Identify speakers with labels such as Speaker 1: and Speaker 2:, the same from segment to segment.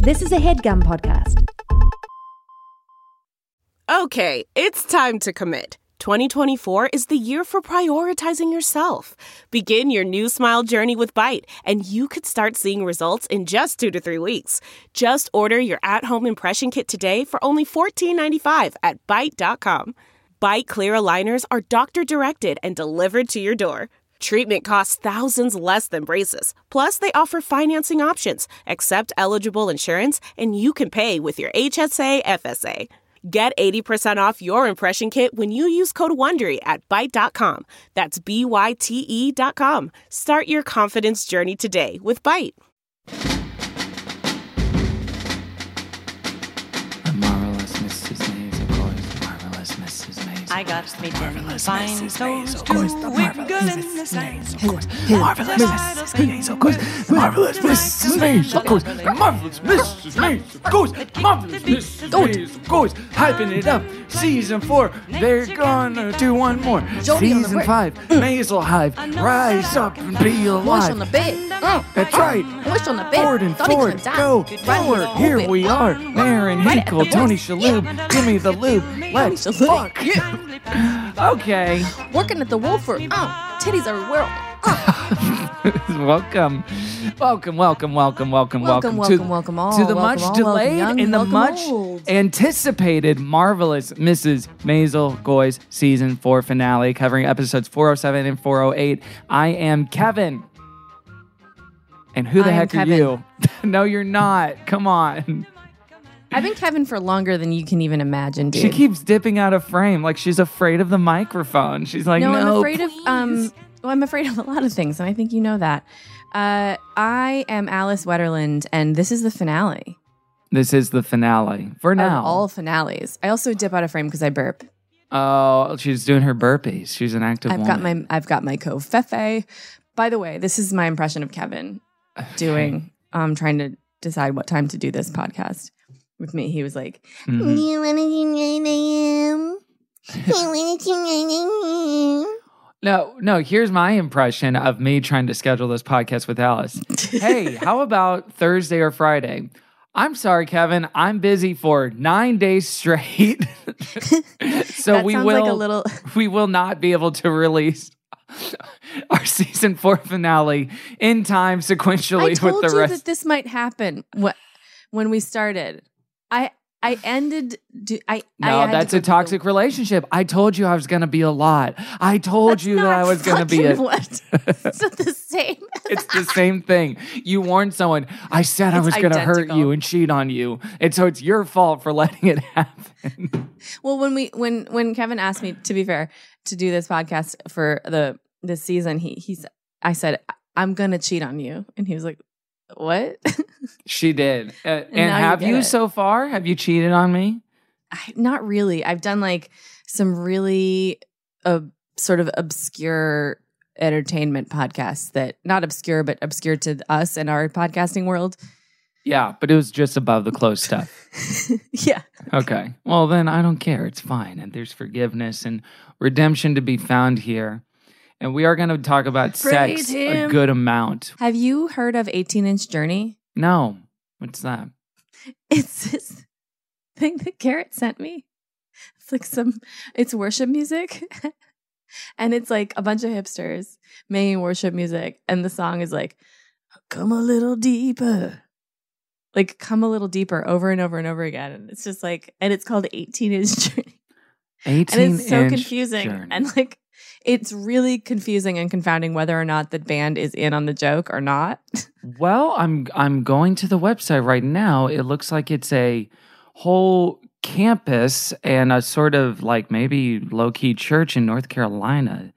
Speaker 1: This is a HeadGum podcast.
Speaker 2: Okay, it's time to commit. 2024 is the year for prioritizing yourself. Begin your new smile journey with Byte, and you could start seeing results in just 2 to 3 weeks. Just order your at-home impression kit today for only $14.95 at Byte.com. Byte Clear aligners are doctor-directed and delivered to your door. Treatment costs thousands less than braces. Plus, they offer financing options, accept eligible insurance, and you can pay with your HSA FSA. Get 80% off your impression kit when you use code WONDERY at Byte.com. That's BYTE.com. Start your confidence journey today with Byte.
Speaker 3: The marvelous Mrs. Maisel, of course. Marvelous Mrs. Maisel.
Speaker 4: I got to meet them. Fine toes
Speaker 3: of course.
Speaker 4: to
Speaker 3: The
Speaker 4: wiggle
Speaker 3: marvelous
Speaker 4: in the
Speaker 3: Mrs.
Speaker 4: sand.
Speaker 3: Maisel, of course. Marvelous Mrs. Maisel, of course. Marvelous Mrs. Maisel, of course. Marvelous Mrs. Maisel, of course. Marvelous Mrs. Maisel, of course. Hyping it up. Season 4, they're gonna do one more. Season 5, Maisel Hive. Rise up and be alive.
Speaker 5: Mush on the bed.
Speaker 3: That's right.
Speaker 5: Mush on the bed.
Speaker 3: Forward and
Speaker 5: Don't even
Speaker 3: forward,
Speaker 5: die.
Speaker 3: go
Speaker 5: Right
Speaker 3: forward.
Speaker 5: here,
Speaker 3: Here
Speaker 5: open.
Speaker 3: we are. Aaron Hinkle, Tony Shalhoub. Give me the lube. Let's
Speaker 5: Shalhoub.
Speaker 3: fuck. Okay.
Speaker 5: Working at the Wolford. Titties everywhere.
Speaker 3: Welcome all.
Speaker 5: Welcome
Speaker 3: to
Speaker 5: all.
Speaker 3: the
Speaker 5: Welcome
Speaker 3: much
Speaker 5: all,
Speaker 3: delayed
Speaker 5: welcome young,
Speaker 3: and the
Speaker 5: welcome
Speaker 3: much
Speaker 5: old.
Speaker 3: anticipated marvelous Mrs. Maisel Goy's season 4 finale, covering episodes 407 and 408. I am Kevin. And who the
Speaker 5: I am
Speaker 3: heck are
Speaker 5: Kevin.
Speaker 3: you? No, you're not. Come on.
Speaker 5: I've been Kevin for longer than you can even imagine, dude.
Speaker 3: She keeps dipping out of frame like she's afraid of the microphone. She's like, no,
Speaker 5: I'm afraid
Speaker 3: please.
Speaker 5: of I'm afraid of a lot of things, and I think you know that. I am Alice Wetterland, and this is the finale.
Speaker 3: This is the finale for now.
Speaker 5: Of all finales. I also dip out of frame because I burp.
Speaker 3: Oh, she's doing her burpees. She's an active woman.
Speaker 5: I've got my covfefe. By the way, this is my impression of Kevin doing trying to decide what time to do this podcast with me. He was like,
Speaker 3: Mhm.
Speaker 5: "Do you want to do 9 a.m.? You want to do 9 a.m.?"
Speaker 3: No, here's my impression of me trying to schedule this podcast with Alice. Hey, how about Thursday or Friday? I'm sorry, Kevin. I'm busy for 9 days straight. So
Speaker 5: That
Speaker 3: we
Speaker 5: sounds
Speaker 3: will
Speaker 5: like a little-
Speaker 3: we will not be able to release our season 4 finale in time sequentially
Speaker 5: I
Speaker 3: with
Speaker 5: told
Speaker 3: the
Speaker 5: you
Speaker 3: rest.
Speaker 5: that this might happen when we started. I ended. I
Speaker 3: No, that's a toxic relationship. I told you I was going to be a lot. I told you that I was going to be a.
Speaker 5: What? It's not the same.
Speaker 3: It's the same thing. You warned someone. I said I
Speaker 5: It's
Speaker 3: was going to hurt
Speaker 5: identical.
Speaker 3: you and cheat on you, and so it's your fault for letting it happen.
Speaker 5: Well, when Kevin asked me, to be fair, to do this podcast for this season, I said I'm gonna cheat on you, and he was like, "What?"
Speaker 3: She did. And
Speaker 5: now you
Speaker 3: have
Speaker 5: get
Speaker 3: you
Speaker 5: it.
Speaker 3: so far? Have you cheated on me?
Speaker 5: Not really. I've done like some really sort of obscure entertainment podcasts that not obscure, but obscure to us and our podcasting world.
Speaker 3: Yeah, but it was just above the closed stuff.
Speaker 5: Yeah.
Speaker 3: Okay. Well, then I don't care. It's fine. And there's forgiveness and redemption to be found here. And we are going to talk about
Speaker 5: Praise
Speaker 3: sex
Speaker 5: him.
Speaker 3: a good amount.
Speaker 5: Have you heard of 18-Inch Journey?
Speaker 3: No. What's that?
Speaker 5: It's this thing that Garrett sent me. It's like it's worship music. And it's like a bunch of hipsters making worship music. And the song is like, come a little deeper. Like, come a little deeper over and over and over again. And it's just like, and it's called 18-Inch Journey.
Speaker 3: 18
Speaker 5: And it's so confusing.
Speaker 3: Journey.
Speaker 5: And like, it's really confusing and confounding whether or not the band is in on the joke or not.
Speaker 3: Well, I'm going to the website right now. It looks like it's a whole campus and a sort of like maybe low-key church in North Carolina.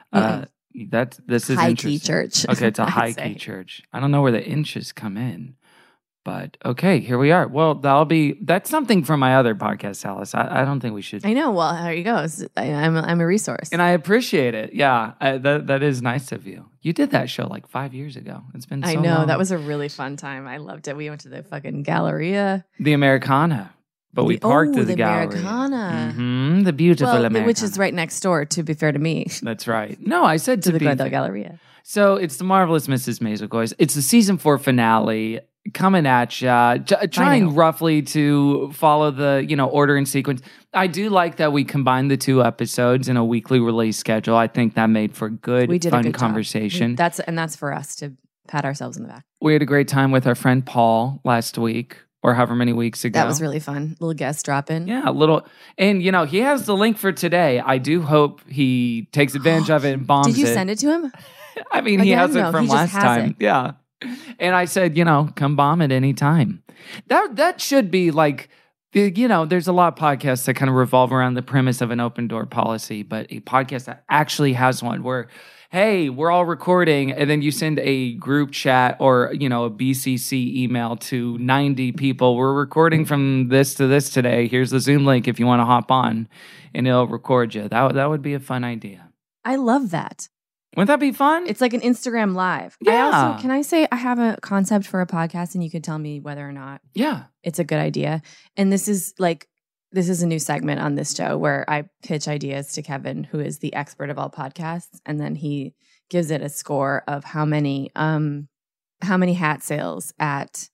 Speaker 3: This is
Speaker 5: High-key
Speaker 3: interesting.
Speaker 5: church.
Speaker 3: Okay, it's a
Speaker 5: I'd
Speaker 3: high-key
Speaker 5: say.
Speaker 3: church. I don't know where the inches come in. But okay, here we are. Well, that's something from my other podcast, Alice. I don't think we should.
Speaker 5: I know. Well, there you go. I'm a resource.
Speaker 3: And I appreciate it. Yeah, that is nice of you. You did that show like 5 years ago. It's been so
Speaker 5: I know.
Speaker 3: long.
Speaker 5: That was a really fun time. I loved it. We went to the fucking Galleria.
Speaker 3: The Americana. But we parked at the gallery.
Speaker 5: Americana.
Speaker 3: Mm-hmm, the beautiful Americana.
Speaker 5: Which is right next door, to be fair to me,
Speaker 3: That's right. No, I said
Speaker 5: to
Speaker 3: to
Speaker 5: the
Speaker 3: be
Speaker 5: Glendale
Speaker 3: fair.
Speaker 5: Galleria.
Speaker 3: So it's the Marvelous Mrs. Maisel, guys. It's the season 4 finale. coming at you, trying roughly to follow the, order and sequence. I do like that we combined the 2 episodes in a weekly release schedule. I think that made for good, fun conversation.
Speaker 5: That's for us to pat ourselves in the back.
Speaker 3: We had a great time with our friend Paul last week, or however many weeks ago.
Speaker 5: That was really fun. Little guest drop in.
Speaker 3: Yeah, a little. And, he has the link for today. I do hope he takes advantage of it and bombs it.
Speaker 5: Did you send it to him?
Speaker 3: I mean, he has it from last time. Yeah. And I said, come bomb it anytime. That should be like, there's a lot of podcasts that kind of revolve around the premise of an open door policy, but a podcast that actually has one where, hey, we're all recording, and then you send a group chat or, a BCC email to 90 people. We're recording from this to this today. Here's the Zoom link if you want to hop on, and it'll record you. That would be a fun idea.
Speaker 5: I love that.
Speaker 3: Wouldn't that be fun?
Speaker 5: It's like an Instagram Live.
Speaker 3: Yeah.
Speaker 5: Can I say I have a concept for a podcast and you could tell me whether or not it's a good idea? And this is a new segment on this show where I pitch ideas to Kevin, who is the expert of all podcasts, and then he gives it a score of how many hat sales at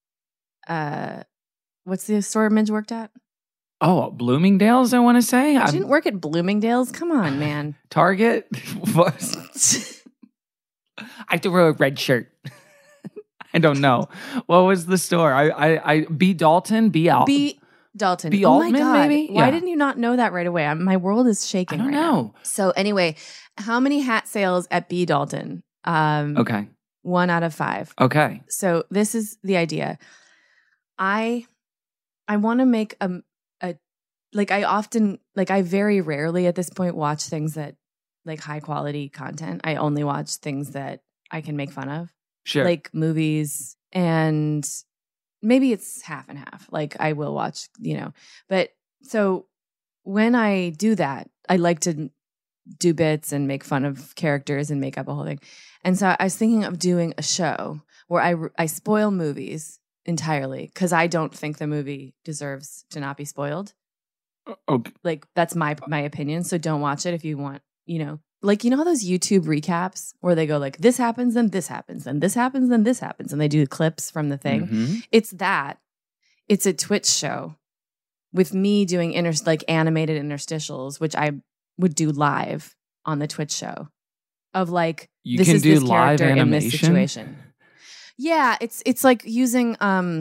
Speaker 5: what's the store Midge worked at?
Speaker 3: Oh, Bloomingdale's, I want to say.
Speaker 5: I didn't work at Bloomingdale's. Come on, man.
Speaker 3: Target? I threw a red shirt. I don't know. What was the store? B. Dalton? B.
Speaker 5: Dalton.
Speaker 3: B.
Speaker 5: Oh
Speaker 3: Altman,
Speaker 5: my God.
Speaker 3: maybe?
Speaker 5: Why didn't you not know that right away? My world is shaking
Speaker 3: I don't
Speaker 5: right
Speaker 3: know.
Speaker 5: now. So anyway, how many hat sales at B. Dalton?
Speaker 3: Okay.
Speaker 5: 1 out of 5.
Speaker 3: Okay.
Speaker 5: So this is the idea. I want to make I very rarely at this point watch things that like high quality content. I only watch things that I can make fun of.
Speaker 3: Sure.
Speaker 5: Like movies, and maybe it's half and half. Like I will watch, but so when I do that, I like to do bits and make fun of characters and make up a whole thing. And so I was thinking of doing a show where I spoil movies entirely because I don't think the movie deserves to not be spoiled.
Speaker 3: Okay.
Speaker 5: Like that's my opinion. So don't watch it if you want, like, how those YouTube recaps where they go like, this happens, then this happens, and this happens, then this happens. And they do clips from the thing.
Speaker 3: Mm-hmm.
Speaker 5: It's that. It's a Twitch show with me doing animated interstitials, which I would do live on the Twitch show of like,
Speaker 3: this is this
Speaker 5: character
Speaker 3: animation?
Speaker 5: in this situation. Yeah. It's like using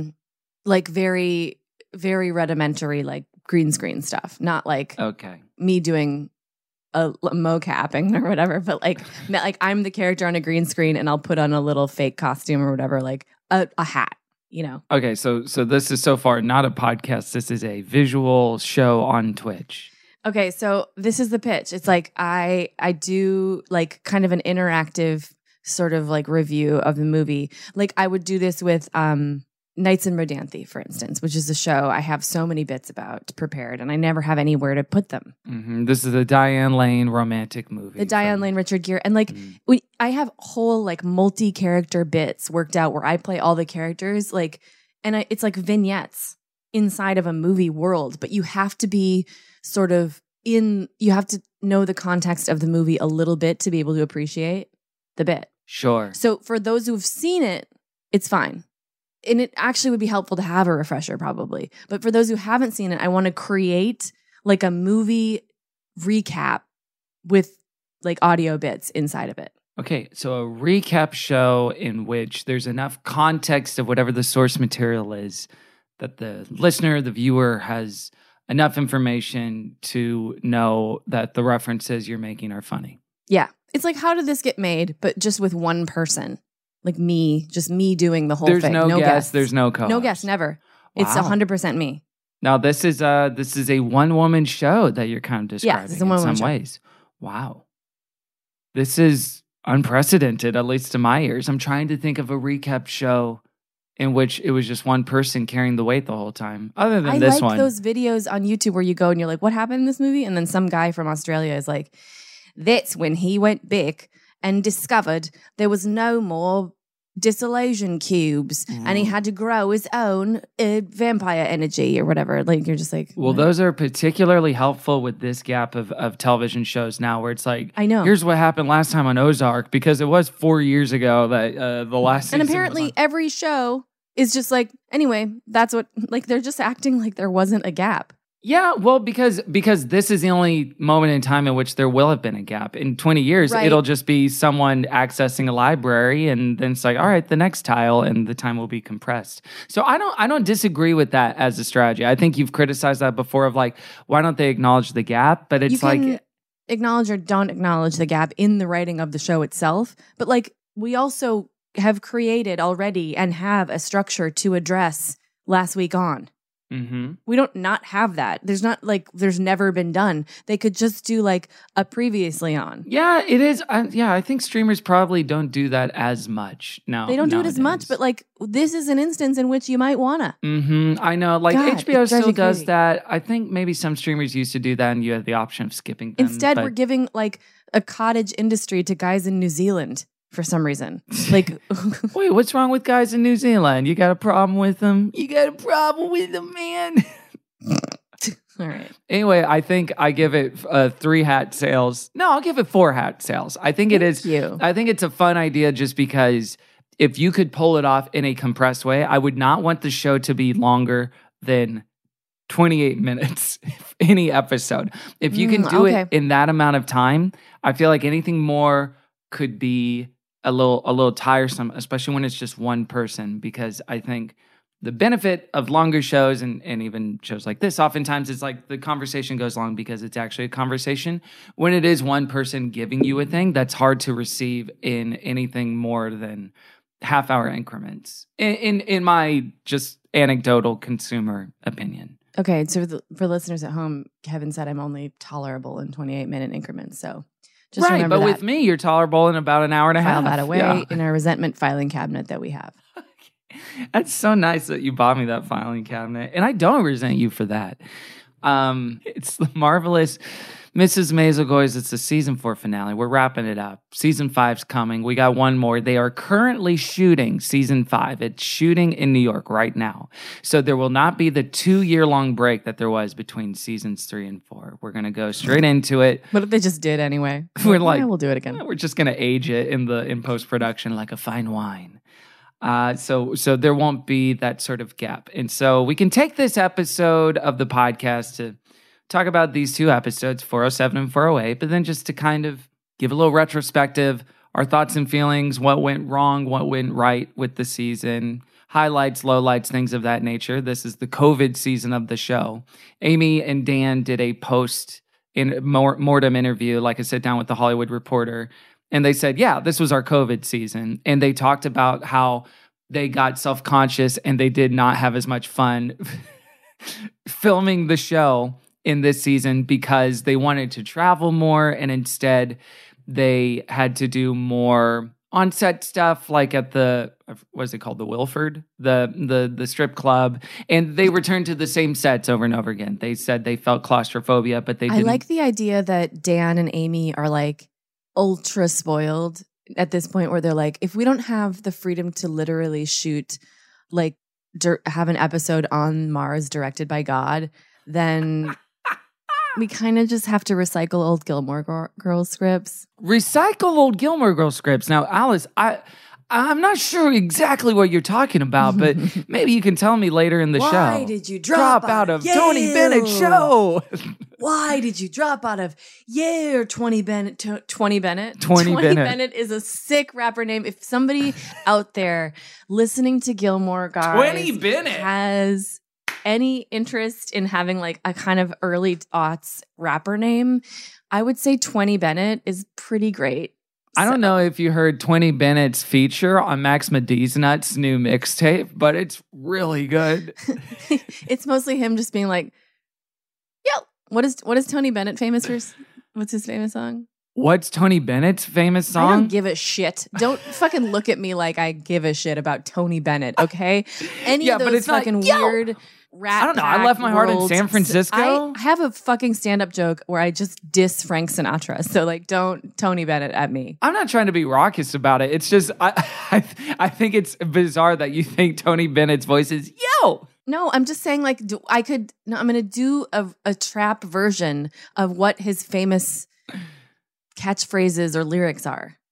Speaker 5: like very, very rudimentary, like green screen stuff, not like me doing a mocapping or whatever, but like I'm the character on a green screen and I'll put on a little fake costume or whatever, like a hat,
Speaker 3: Okay, so this is so far not a podcast. This is a visual show on Twitch.
Speaker 5: Okay, so this is the pitch. It's like I do like kind of an interactive sort of like review of the movie. Like I would do this with Nights in Rodanthe, for instance, which is a show I have so many bits about prepared, and I never have anywhere to put them.
Speaker 3: Mm-hmm. This is a Diane Lane romantic movie.
Speaker 5: The Diane Lane, Richard Gere. And like, I have whole like multi-character bits worked out where I play all the characters, like, and it's like vignettes inside of a movie world, but you have to be sort of you have to know the context of the movie a little bit to be able to appreciate the bit.
Speaker 3: Sure.
Speaker 5: So for those who've seen it, it's fine. And it actually would be helpful to have a refresher probably. But for those who haven't seen it, I want to create like a movie recap with like audio bits inside of it.
Speaker 3: Okay, so a recap show in which there's enough context of whatever the source material is that the listener, the viewer has enough information to know that the references you're making are funny.
Speaker 5: Yeah. It's like, how did this get made? But just with one person. Like just me doing the whole
Speaker 3: there's
Speaker 5: thing.
Speaker 3: No guest, there's no co-host.
Speaker 5: No guest, never.
Speaker 3: Wow.
Speaker 5: It's 100% me.
Speaker 3: Now this is a one-woman show that you're kind of describing in some ways. Wow. This is unprecedented, at least to my ears. I'm trying to think of a recap show in which it was just one person carrying the weight the whole time, other than this one.
Speaker 5: I like those videos on YouTube where you go and you're like, what happened in this movie? And then some guy from Australia is like, that's when he went big and discovered there was no more disillusion cubes and he had to grow his own vampire energy or whatever. Like, you're just like,
Speaker 3: well, those are particularly helpful with this gap of television shows now where it's like,
Speaker 5: I know.
Speaker 3: Here's what happened last time on Ozark, because it was 4 years ago that the last season.
Speaker 5: And apparently every show is just like, anyway, that's what, like, they're just acting like there wasn't a gap.
Speaker 3: Yeah, well, because this is the only moment in time in which there will have been a gap. In 20 years,
Speaker 5: Right.
Speaker 3: it'll just be someone accessing a library, and then it's like, all right, the next tile, and the time will be compressed. So I don't disagree with that as a strategy. I think you've criticized that before of like, why don't they acknowledge the gap? But it's
Speaker 5: You can
Speaker 3: like,
Speaker 5: acknowledge or don't acknowledge the gap in the writing of the show itself. But like, we also have created already and have a structure to address Last Week On.
Speaker 3: mm-hmm.
Speaker 5: We don't not have that. There's never been done. They could just do like a previously on.
Speaker 3: Yeah, it is. I think streamers probably don't do that as much now.
Speaker 5: They don't do it as much,
Speaker 3: nowadays.
Speaker 5: but like this is an instance in which you might wanna.
Speaker 3: I know, like
Speaker 5: God,
Speaker 3: HBO
Speaker 5: it drives
Speaker 3: still
Speaker 5: me
Speaker 3: does
Speaker 5: crazy.
Speaker 3: that. I think maybe some streamers used to do that, and you have the option of skipping them.
Speaker 5: Instead,
Speaker 3: but-
Speaker 5: we're giving like a cottage industry to guys in New Zealand for some reason. Like,
Speaker 3: Wait, what's wrong with guys in New Zealand? You got a problem with them? You got a problem with them, man?
Speaker 5: all right.
Speaker 3: Anyway, I think I give it 3 hat sales. No, I'll give it 4 hat sales. I think it is.
Speaker 5: Thank you.
Speaker 3: I think it's a fun idea just because if you could pull it off in a compressed way, I would not want the show to be longer than 28 minutes, any episode. If you can do
Speaker 5: okay.
Speaker 3: it in that amount of time, I feel like anything more could be a little tiresome, especially when it's just one person, because I think the benefit of longer shows and even shows like this, oftentimes it's like the conversation goes long because it's actually a conversation. When it is one person giving you a thing, that's hard to receive in anything more than half-hour increments, in my just anecdotal consumer opinion.
Speaker 5: Okay, so for listeners at home, Kevin said I'm only tolerable in 28-minute increments. So just
Speaker 3: Right,
Speaker 5: remember
Speaker 3: but
Speaker 5: that.
Speaker 3: with me, you're tolerable in about an hour and a
Speaker 5: File
Speaker 3: half.
Speaker 5: that away
Speaker 3: Yeah.
Speaker 5: in our resentment filing cabinet that we have.
Speaker 3: That's so nice that you bought me that filing cabinet. And I don't resent you for that. It's the marvelous Mrs. Maisel. It's the season 4 finale. We're wrapping it up. Season 5's coming. We got one more. They are currently shooting season 5. It's shooting in New York right now. So there will not be the 2-year-long break that there was between seasons 3 and 4. We're going to go straight into it.
Speaker 5: What if they just did anyway?
Speaker 3: We're like,
Speaker 5: yeah, we'll do it again.
Speaker 3: We're just going to age it in post-production like a fine wine. So there won't be that sort of gap. And so we can take this episode of the podcast to talk about these 2 episodes, 407 and 408, but then just to kind of give a little retrospective, our thoughts and feelings, what went wrong, what went right with the season, highlights, lowlights, things of that nature. This is the COVID season of the show. Amy and Dan did a post-mortem interview, like a sit-down with the Hollywood Reporter, and they said, yeah, this was our COVID season. And they talked about how they got self-conscious and they did not have as much fun filming the show in this season because they wanted to travel more, and instead they had to do more on-set stuff, like at the, what is it called, the Wilford, the strip club, and they returned to the same sets over and over again. They said they felt claustrophobia, but they didn't.
Speaker 5: I like the idea that Dan and Amy are like ultra spoiled at this point where they're like, if we don't have the freedom to literally shoot, like have an episode on Mars directed by God, then we kind of just have to recycle old Gilmore Girls scripts.
Speaker 3: Recycle old Gilmore Girls scripts. Now, Alice, I'm not sure exactly what you're talking about, but maybe you can tell me later in the show.
Speaker 5: Why did you drop
Speaker 3: out of
Speaker 5: Yale?
Speaker 3: Tony Bennett's show?
Speaker 5: Why did you drop out of Yale? 20 Bennett? 20 Bennett?
Speaker 3: 20 Bennett.
Speaker 5: Bennett is a sick rapper name. If somebody out there listening to Gilmore Guys
Speaker 3: 20 Bennett
Speaker 5: has any interest in having like a kind of early aughts rapper name, I would say 20 Bennett is pretty great.
Speaker 3: I don't know if you heard 20 Bennett's feature on Max Mediznut's new mixtape, but it's really good.
Speaker 5: It's mostly him just being like, yo, what is Tony Bennett famous for? What's his famous song?
Speaker 3: What's Tony Bennett's famous
Speaker 5: I don't
Speaker 3: song?
Speaker 5: give a shit. Don't fucking look at me like I give a shit about Tony Bennett, okay? Any of
Speaker 3: but
Speaker 5: those
Speaker 3: it's not,
Speaker 5: fucking
Speaker 3: yo!
Speaker 5: weird rat
Speaker 3: I don't know. I
Speaker 5: pack
Speaker 3: left my heart in
Speaker 5: world-
Speaker 3: San Francisco.
Speaker 5: I have a fucking stand-up joke where I just diss Frank Sinatra. So like, don't Tony Bennett at me.
Speaker 3: I'm not trying to be raucous about it. It's just I think it's bizarre that you think Tony Bennett's voice is yo.
Speaker 5: No, I'm just saying like I'm going to do a trap version of what his famous catchphrases or lyrics are.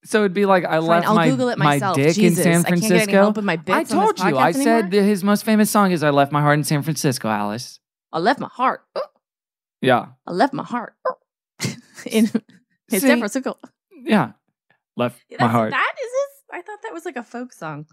Speaker 3: So it'd be like I
Speaker 5: Fine,
Speaker 3: left
Speaker 5: I'll
Speaker 3: my,
Speaker 5: Google it
Speaker 3: my
Speaker 5: myself.
Speaker 3: dick
Speaker 5: Jesus,
Speaker 3: in San
Speaker 5: I can't
Speaker 3: Francisco.
Speaker 5: get any help with my bits
Speaker 3: I
Speaker 5: on this
Speaker 3: told you.
Speaker 5: podcast
Speaker 3: I said
Speaker 5: anymore?
Speaker 3: that his most famous song is "I Left My Heart in San Francisco." Alice.
Speaker 5: I left my heart.
Speaker 3: Yeah.
Speaker 5: I left my heart in
Speaker 3: See?
Speaker 5: San Francisco.
Speaker 3: Yeah. Left my heart.
Speaker 5: That is his. I thought that was like a folk song.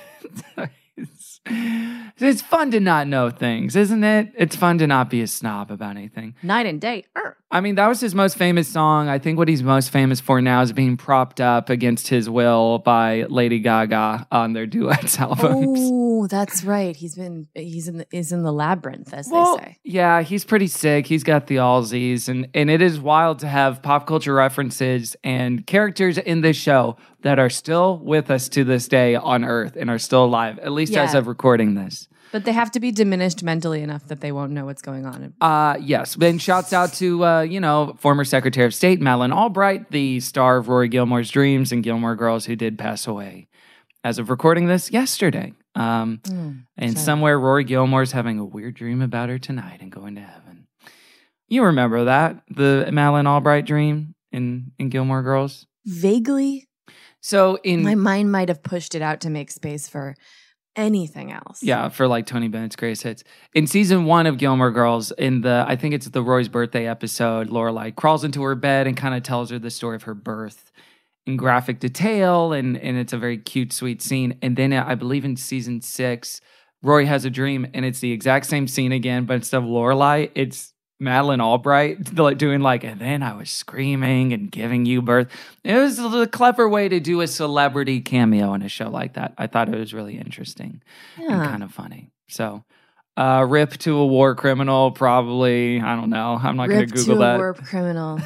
Speaker 3: It's fun to not know things, isn't it? It's fun to not be a snob about anything.
Speaker 5: Night and day.
Speaker 3: I mean, that was his most famous song. I think what he's most famous for now is being propped up against his will by Lady Gaga on their duets albums.
Speaker 5: Oh, that's right. He's in the labyrinth, as they say.
Speaker 3: Yeah, he's pretty sick. He's got the allsies, and it is wild to have pop culture references and characters in this show that are still with us to this day on Earth and are still alive, at least as of recording this.
Speaker 5: But they have to be diminished mentally enough that they won't know what's going on.
Speaker 3: Yes. Then shouts out to, former Secretary of State Madeleine Albright, the star of Rory Gilmore's Dreams and Gilmore Girls, who did pass away as of recording this yesterday. Somewhere Rory Gilmore's having a weird dream about her tonight and going to heaven. You remember that? The Madeleine Albright dream in Gilmore Girls?
Speaker 5: Vaguely.
Speaker 3: So
Speaker 5: my mind might have pushed it out to make space for anything else.
Speaker 3: Yeah, for like Tony Bennett's greatest hits. In season 1 of Gilmore Girls, I think it's the Rory's birthday episode, Lorelai crawls into her bed and kind of tells her the story of her birth in graphic detail, and it's a very cute, sweet scene. And then I believe in season 6, Rory has a dream, and it's the exact same scene again, but instead of Lorelai, it's Madeleine Albright doing and then I was screaming and giving you birth. It was a clever way to do a celebrity cameo in a show like that. I thought it was really interesting and kind of funny. So, rip to a war criminal, probably. I don't know. I'm not going to Google that.
Speaker 5: Rip to a war criminal.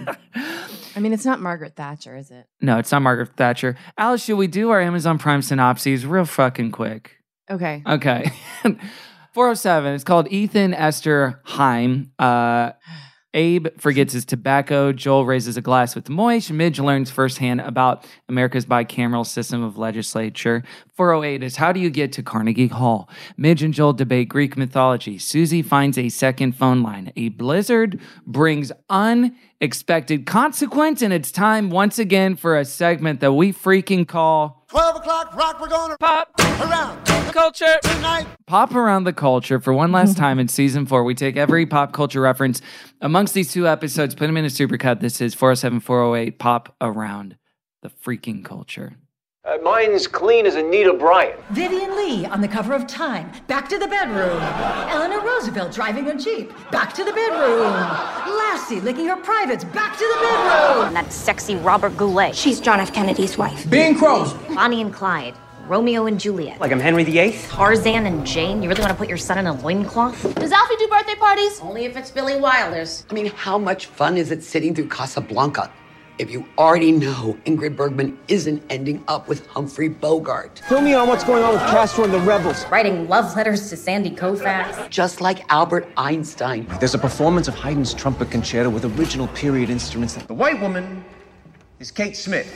Speaker 5: I mean, it's not Margaret Thatcher, is it?
Speaker 3: No, it's not Margaret Thatcher. Alice, should we do our Amazon Prime synopses real fucking quick?
Speaker 5: Okay.
Speaker 3: 407. It's called Ethan Esther Heim. Abe forgets his tobacco. Joel raises a glass with Moish. Midge learns firsthand about America's bicameral system of legislature. 408 is how do you get to Carnegie Hall? Midge and Joel debate Greek mythology. Susie finds a second phone line. A blizzard brings unexpected consequence, and it's time once again for a segment that we freaking call
Speaker 1: 12 o'clock rock. We're going to
Speaker 3: Pop
Speaker 1: around
Speaker 3: the Culture
Speaker 1: tonight.
Speaker 3: Pop around the culture for one last time in season 4. We take every pop culture reference amongst these 2 episodes, put them in a supercut. This is 407, 408, Pop Around the Freaking Culture.
Speaker 6: Mine's clean as Anita Bryant.
Speaker 7: Vivian Lee on the cover of Time, back to the bedroom. Eleanor Roosevelt driving a Jeep, back to the bedroom. Lassie licking her privates, back to the bedroom.
Speaker 8: And that sexy Robert Goulet.
Speaker 9: She's John F. Kennedy's wife.
Speaker 1: Being Crows.
Speaker 8: Bonnie and Clyde. Romeo and Juliet.
Speaker 6: Like I'm Henry VIII?
Speaker 8: Tarzan and Jane. You really want to put your son in a loincloth?
Speaker 9: Does Alfie do birthday parties?
Speaker 10: Only if it's Billy Wilder's.
Speaker 11: I mean, how much fun is it sitting through Casablanca if you already know Ingrid Bergman isn't ending up with Humphrey Bogart?
Speaker 6: Fill me on what's going on with Castro and the rebels.
Speaker 8: Writing love letters to Sandy Koufax.
Speaker 11: Just like Albert Einstein.
Speaker 6: There's a performance of Haydn's trumpet concerto with original period instruments. The white woman is Kate Smith.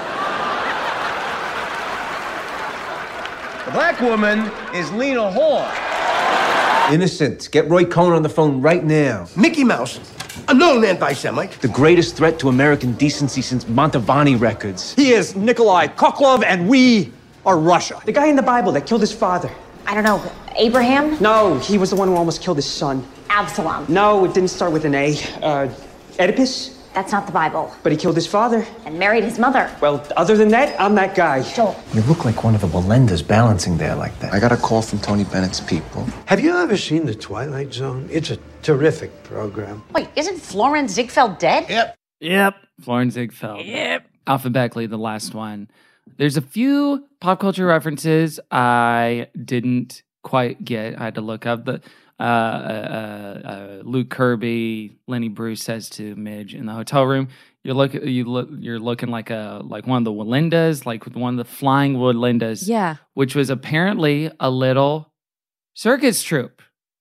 Speaker 6: The black woman is Lena Horne. Innocent. Get Roy Cohn on the phone right now.
Speaker 1: Mickey Mouse, a known anti-Semite.
Speaker 6: The greatest threat to American decency since Mantovani records.
Speaker 12: He is Nikolai Koklov, and we are Russia. The guy in the Bible that killed his father.
Speaker 8: I don't know. Abraham?
Speaker 12: No, he was the one who almost killed his son.
Speaker 8: Absalom.
Speaker 12: No, it didn't start with an A. Oedipus?
Speaker 8: That's not the Bible.
Speaker 12: But he killed his father.
Speaker 8: And married his mother.
Speaker 12: Well, other than that, I'm that guy.
Speaker 8: Joel.
Speaker 6: You look like one of the Walendas balancing there like that. I got a call from Tony Bennett's people.
Speaker 1: Have you ever seen The Twilight Zone? It's a terrific program.
Speaker 10: Wait, isn't Florence Ziegfeld dead?
Speaker 3: Yep. Florence Ziegfeld. Yep. Alpha Beckley, the last one. There's a few pop culture references I didn't quite get. I had to look up the Luke Kirby. Lenny Bruce says to Midge in the hotel room, you're looking like one of the Walendas, like one of the flying Walendas.
Speaker 5: Yeah.
Speaker 3: Which was apparently a little circus troupe.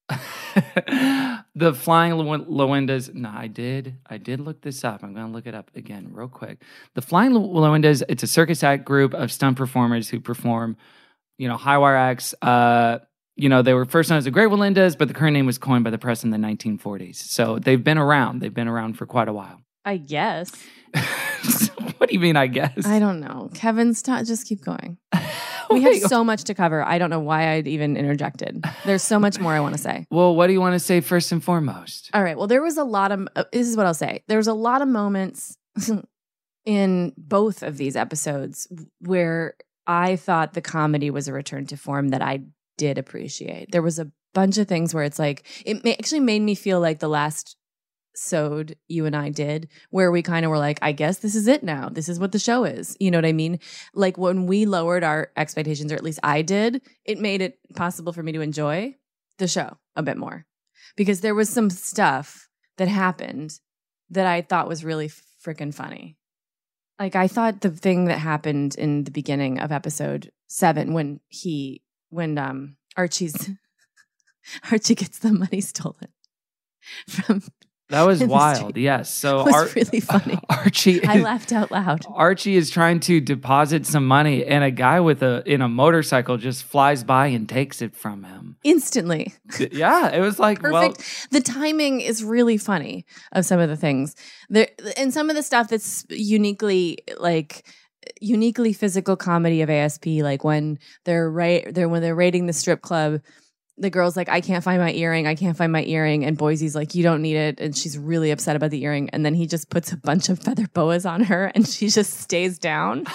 Speaker 3: The flying Lowendas. No, I did look this up. I'm going to look it up again real quick. The flying Lowendas, it's a circus act group of stunt performers who perform, high wire acts. They were first known as the Great Walendas, but the current name was coined by the press in the 1940s. So they've been around. They've been around for quite a while.
Speaker 5: I guess.
Speaker 3: What do you mean, I guess?
Speaker 5: I don't know. Kevin, stop. Just keep going. We have so much to cover. I don't know why I'd even interjected. There's so much more I want to say.
Speaker 3: Well, what do you want to say first and foremost?
Speaker 5: All right. Well, there was a lot of, this is what I'll say. There was a lot of moments in both of these episodes where I thought the comedy was a return to form that I did appreciate. There was a bunch of things where it's like, actually made me feel like the last sode you and I did, where we kind of were like, I guess this is it now. This is what the show is. You know what I mean? Like when we lowered our expectations, or at least I did, it made it possible for me to enjoy the show a bit more. Because there was some stuff that happened that I thought was really freaking funny. Like I thought the thing that happened in the beginning of episode 7 when Archie gets the money stolen from.
Speaker 3: That was wild. Yes. So
Speaker 5: it was really funny. I laughed out loud.
Speaker 3: Archie is trying to deposit some money, and a guy in a motorcycle just flies by and takes it from him
Speaker 5: instantly.
Speaker 3: Yeah, it was like
Speaker 5: perfect.
Speaker 3: Well,
Speaker 5: the timing is really funny of some of the things there, and some of the stuff that's uniquely physical comedy of ASP. Like when they're raiding the strip club. The girl's like, I can't find my earring. And Boise's like, you don't need it. And she's really upset about the earring. And then he just puts a bunch of feather boas on her and she just stays down.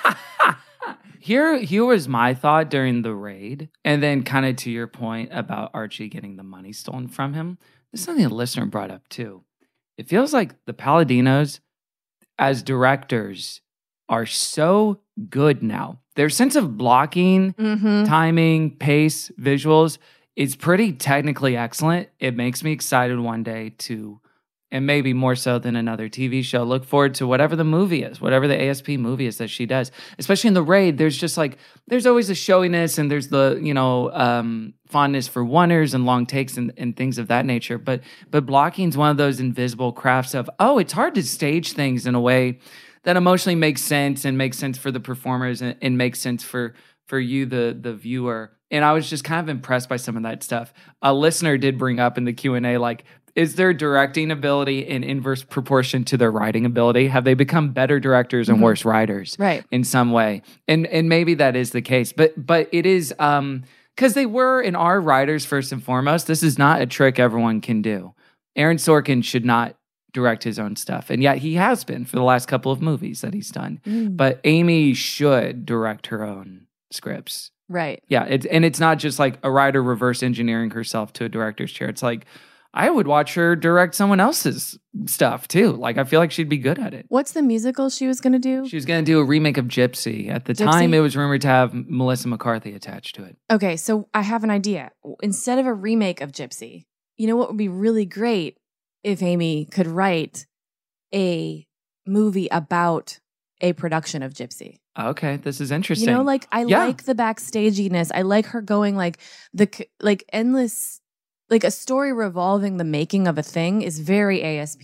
Speaker 3: Here was my thought during the raid. And then kind of to your point about Archie getting the money stolen from him. This is something a listener brought up too. It feels like the Palladinos as directors are so good now. Their sense of blocking, timing, pace, visuals is pretty technically excellent. It makes me excited one day to, and maybe more so than another TV show, look forward to whatever the movie is, whatever the ASP movie is that she does. Especially in the raid, there's just like, there's always a showiness and there's the, fondness for oneers and long takes and things of that nature. But blocking is one of those invisible crafts of, it's hard to stage things in a way that emotionally makes sense and makes sense for the performers and makes sense for you, the viewer. And I was just kind of impressed by some of that stuff. A listener did bring up in the Q&A, like, is their directing ability in inverse proportion to their writing ability? Have they become better directors and worse writers in some way? And maybe that is the case. But it is, because they were and are writers first and foremost. This is not a trick everyone can do. Aaron Sorkin should not direct his own stuff. And yet he has been for the last couple of movies that he's done. But Amy should direct her own scripts.
Speaker 5: Right.
Speaker 3: Yeah. It's not just like a writer reverse engineering herself to a director's chair. It's like, I would watch her direct someone else's stuff too. Like, I feel like she'd be good at it.
Speaker 5: What's the musical she was going to do?
Speaker 3: She was going to do a remake of Gypsy. At the time, it was rumored to have Melissa McCarthy attached to it.
Speaker 5: Okay. So I have an idea. Instead of a remake of Gypsy, you know what would be really great? If Amy could write a movie about a production of Gypsy.
Speaker 3: Okay, this is interesting.
Speaker 5: Like I like the backstaginess. I like her going like endless, like a story revolving the making of a thing is very ASP.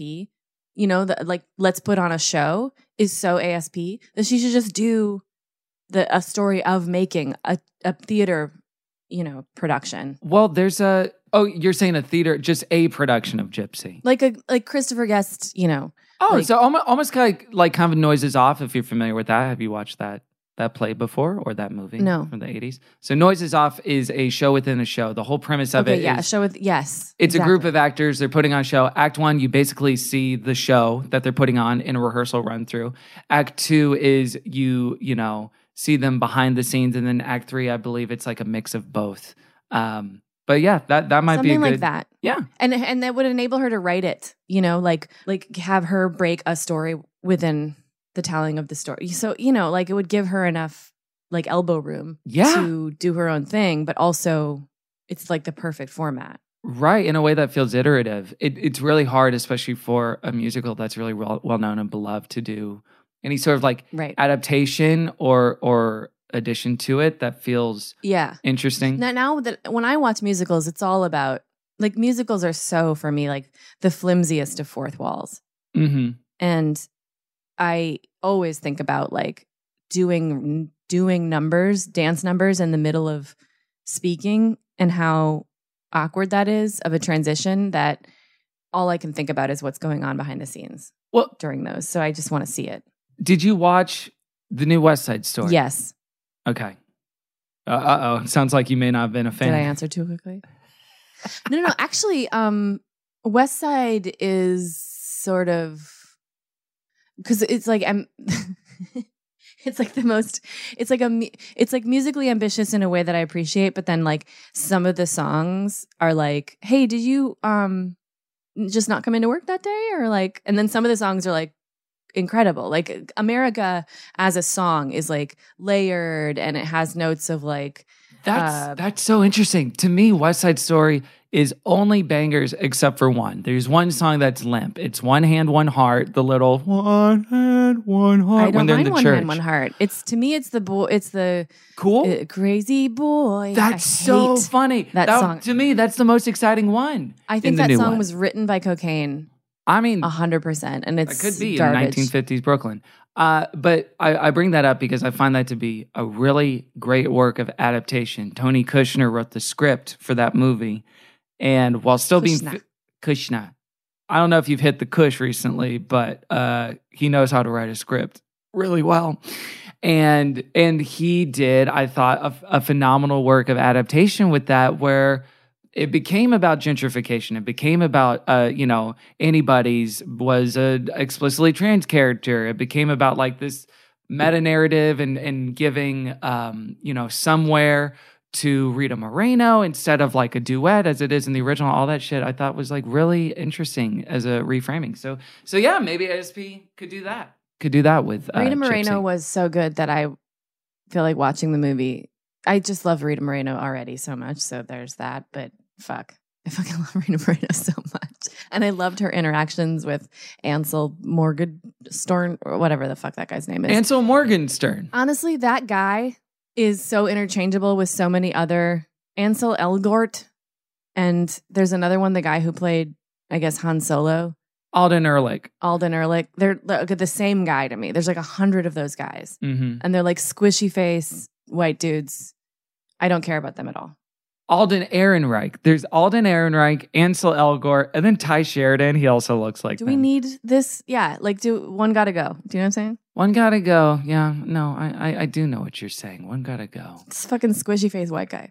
Speaker 5: Let's put on a show is so ASP that she should just do a story of making a theater, production.
Speaker 3: Well, there's you're saying a theater, just a production of Gypsy.
Speaker 5: Like Christopher Guest,
Speaker 3: So almost kind of Noises Off, if you're familiar with that. Have you watched that play before or that movie?
Speaker 5: No.
Speaker 3: From the 80s? So Noises Off is a show within a show. The whole premise of it is...
Speaker 5: a show with... Yes.
Speaker 3: It's exactly. A group of actors. They're putting on a show. Act 1, you basically see the show that they're putting on in a rehearsal run through. Act 2 is you see them behind the scenes. And then Act 3, I believe it's like a mix of both. But yeah, that might
Speaker 5: something
Speaker 3: be a good,
Speaker 5: like that.
Speaker 3: Yeah,
Speaker 5: and that would enable her to write it. Like have her break a story within the telling of the story. So it would give her enough elbow room to do her own thing, but also it's like the perfect format.
Speaker 3: Right, in a way that feels iterative. It's really hard, especially for a musical that's really well known and beloved, to do any sort of adaptation or addition to it that feels interesting.
Speaker 5: Now that when I watch musicals, it's all about musicals are so for me the flimsiest of fourth walls.
Speaker 3: Mm-hmm.
Speaker 5: And I always think about doing dance numbers in the middle of speaking and how awkward that is of a transition that all I can think about is what's going on behind the scenes during those. So I just want to see it.
Speaker 3: Did you watch the new West Side Story?
Speaker 5: Yes.
Speaker 3: Okay. Uh-oh. Sounds like you may not have been a fan.
Speaker 5: Did I answer too quickly? No. Actually, West Side is sort of because it's like it's like the most. It's like musically ambitious in a way that I appreciate. But then like some of the songs are like, "Hey, did you just not come into work that day?" Or like, and then some of the songs are like incredible. Like America as a song is like layered and it has notes of like.
Speaker 3: That's so interesting. To me, West Side Story is only bangers except for one. There's one song that's limp. It's One Hand, One Heart, the little One Hand, One Heart.
Speaker 5: I don't
Speaker 3: when they're
Speaker 5: mind
Speaker 3: in the
Speaker 5: One
Speaker 3: church.
Speaker 5: Hand, One Heart. It's the boy. It's the
Speaker 3: cool
Speaker 5: crazy boy.
Speaker 3: That's so funny.
Speaker 5: That song.
Speaker 3: To me, that's the most exciting one.
Speaker 5: I think that song was written by Cocaine.
Speaker 3: I mean,
Speaker 5: 100%, and it's
Speaker 3: it could be
Speaker 5: garbage.
Speaker 3: in 1950s Brooklyn. But I bring that up because I find that to be a really great work of adaptation. Tony Kushner wrote the script for that movie, and while still being Kushner, I don't know if you've hit the Kush recently, but he knows how to write a script really well. And he did, I thought, a phenomenal work of adaptation with that, where it became about gentrification. It became about, Anybody's was a explicitly trans character. It became about like this meta narrative and giving, somewhere to Rita Moreno instead of like a duet as it is in the original. All that shit I thought was like really interesting as a reframing. So yeah, maybe ASP could do that. Could do that with
Speaker 5: Rita Moreno
Speaker 3: Gypsy.
Speaker 5: was so good that I feel like watching the movie. I just love Rita Moreno already so much. So there's that. But fuck, I fucking love Rita Moreno so much. And I loved her interactions with Ansel Morgenstern, or whatever the fuck that guy's name is.
Speaker 3: Ansel Morgenstern.
Speaker 5: Honestly, that guy is so interchangeable with so many other. Ansel Elgort. And there's another one, the guy who played, I guess, Han Solo.
Speaker 3: Alden Ehrlich.
Speaker 5: They're the same guy to me. There's like 100 of those guys.
Speaker 3: Mm-hmm.
Speaker 5: And they're like squishy face white dudes. I don't care about them at all.
Speaker 3: Alden Ehrenreich. There's Alden Ehrenreich, Ansel Elgort, and then Ty Sheridan. He also looks like
Speaker 5: Do we need this? Yeah, like one gotta go. Do you know what I'm saying?
Speaker 3: One gotta go. Yeah, no, I do know what you're saying. One gotta go.
Speaker 5: This fucking squishy face white guy.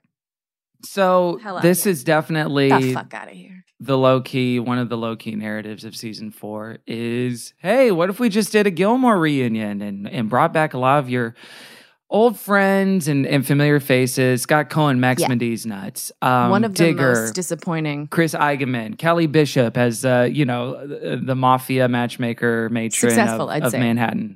Speaker 3: So this is definitely
Speaker 5: Get the fuck out of here.
Speaker 3: One of the low-key narratives of season 4 is, hey, what if we just did a Gilmore reunion and brought back a lot of your old friends and familiar faces? Scott Cohen, Max Mediz nuts.
Speaker 5: One of
Speaker 3: Digger,
Speaker 5: the most disappointing.
Speaker 3: Chris Eigenman, Kelly Bishop as the mafia matchmaker matron of Manhattan.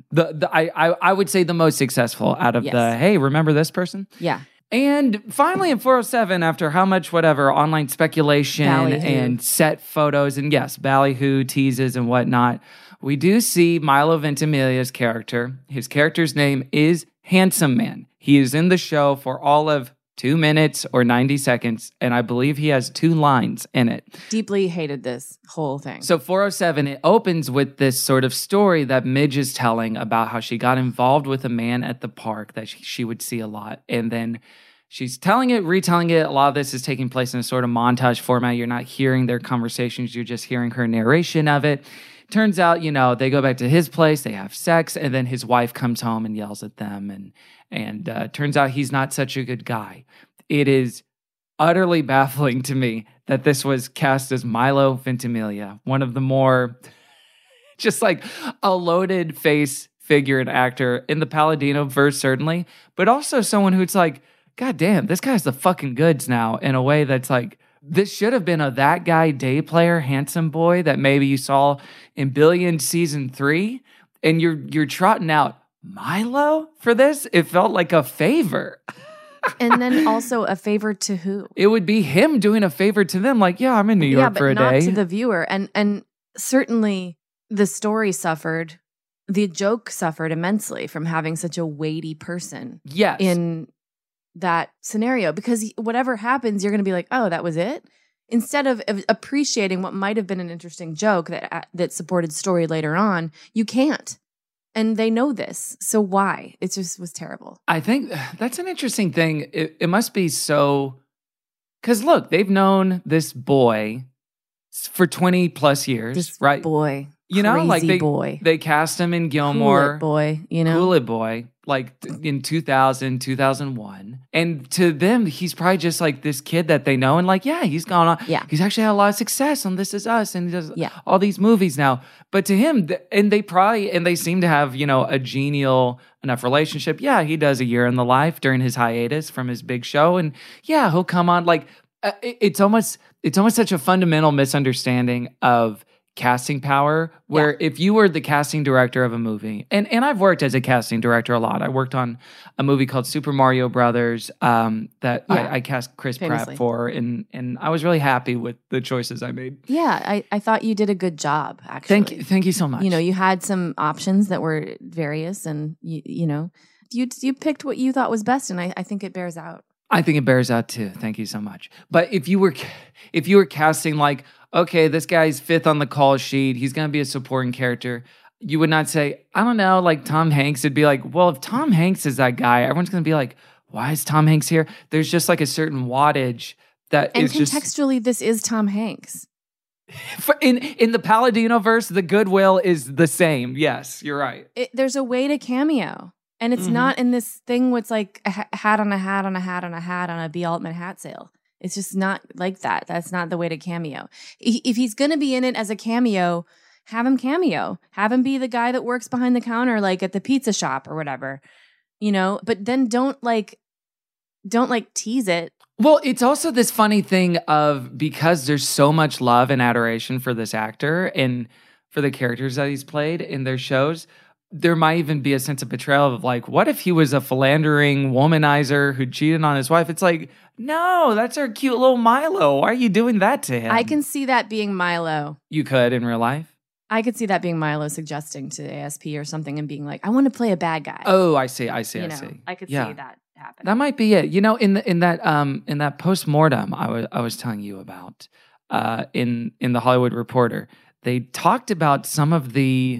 Speaker 3: I would say the most successful out of the, hey, remember this person?
Speaker 5: Yeah.
Speaker 3: And finally in 407, after how much whatever online speculation and set photos and yes, ballyhoo teases and whatnot, we do see Milo Ventimiglia's character. His character's name is Handsome Man. He is in the show for all of 2 minutes or 90 seconds, and I believe he has 2 lines in it.
Speaker 5: Deeply hated this whole thing.
Speaker 3: So 407, it opens with this sort of story that Midge is telling about how she got involved with a man at the park that she would see a lot. And then she's telling it, retelling it. A lot of this is taking place in a sort of montage format. You're not hearing their conversations. You're just hearing her narration of it. Turns out, they go back to his place, they have sex, and then his wife comes home and yells at them. And turns out he's not such a good guy. It is utterly baffling to me that this was cast as Milo Ventimiglia, one of the more just like a loaded face figure and actor in the Palladino verse, certainly, but also someone who's like, God damn, this guy's the fucking goods now in a way that's like, this should have been a That Guy Day Player handsome boy that maybe you saw in Billions season 3, and you're trotting out Milo for this. It felt like a favor.
Speaker 5: And then also a favor to who?
Speaker 3: It would be him doing a favor to them. Like, yeah, I'm in New York for a day.
Speaker 5: Yeah, but not to the viewer. And certainly the story suffered, the joke suffered immensely from having such a weighty person in that scenario. Because whatever happens, you're going to be like, oh, that was it? Instead of appreciating what might have been an interesting joke that supported story later on, you can't. And they know this. So why? It just was terrible.
Speaker 3: I think that's an interesting thing. It must be so... Because look, they've known this boy for 20 plus years, right?
Speaker 5: Boy.
Speaker 3: You know,
Speaker 5: Crazy
Speaker 3: like
Speaker 5: boy.
Speaker 3: they cast him in Gilmore.
Speaker 5: Cool it boy, you know?
Speaker 3: Cool It Boy, like in 2000, 2001. And to them, he's probably just like this kid that they know. And like, yeah, he's gone on.
Speaker 5: Yeah.
Speaker 3: He's actually had a lot of success on This Is Us. And he does all these movies now. But to him, and they seem to have, you know, a genial enough relationship. Yeah, he does a year in the life during his hiatus from his big show. And yeah, he'll come on. Like, it's almost such a fundamental misunderstanding of casting power, where if you were the casting director of a movie, and I've worked as a casting director a lot. I worked on a movie called Super Mario Brothers I cast Chris Pratt for, and I was really happy with the choices I made.
Speaker 5: Yeah, I thought you did a good job, actually.
Speaker 3: Thank you so much.
Speaker 5: You know, you had some options that were various, and you know, you picked what you thought was best, and I think it bears out.
Speaker 3: I think it bears out too. Thank you so much. But if you were casting like, okay, this guy's fifth on the call sheet, he's going to be a supporting character, you would not say, I don't know, like Tom Hanks. It'd be like, well, if Tom Hanks is that guy, everyone's going to be like, why is Tom Hanks here? There's just like a certain wattage that
Speaker 5: and
Speaker 3: is just...
Speaker 5: And contextually, this is Tom Hanks.
Speaker 3: In the Palladino-verse, the goodwill is the same. Yes, you're right.
Speaker 5: There's a way to cameo. And it's not in this thing where it's like a hat on a hat on a hat on a hat on a B. Altman hat sale. It's just not like that. That's not the way to cameo. If he's going to be in it as a cameo, have him cameo. Have him be the guy that works behind the counter, like at the pizza shop or whatever, you know, but then don't tease it.
Speaker 3: Well, it's also this funny thing of, because there's so much love and adoration for this actor and for the characters that he's played in their shows, there might even be a sense of betrayal of like, what if he was a philandering womanizer who cheated on his wife? It's like, no, that's our cute little Milo. Why are you doing that to him?
Speaker 5: I can see that being Milo.
Speaker 3: You could in real life?
Speaker 5: I could see that being Milo suggesting to ASP or something and being like, I want to play a bad guy.
Speaker 3: Oh, I see. I see.
Speaker 5: I could see that happen.
Speaker 3: That might be it. You know, in that postmortem I was telling you about, in the Hollywood Reporter, they talked about some of the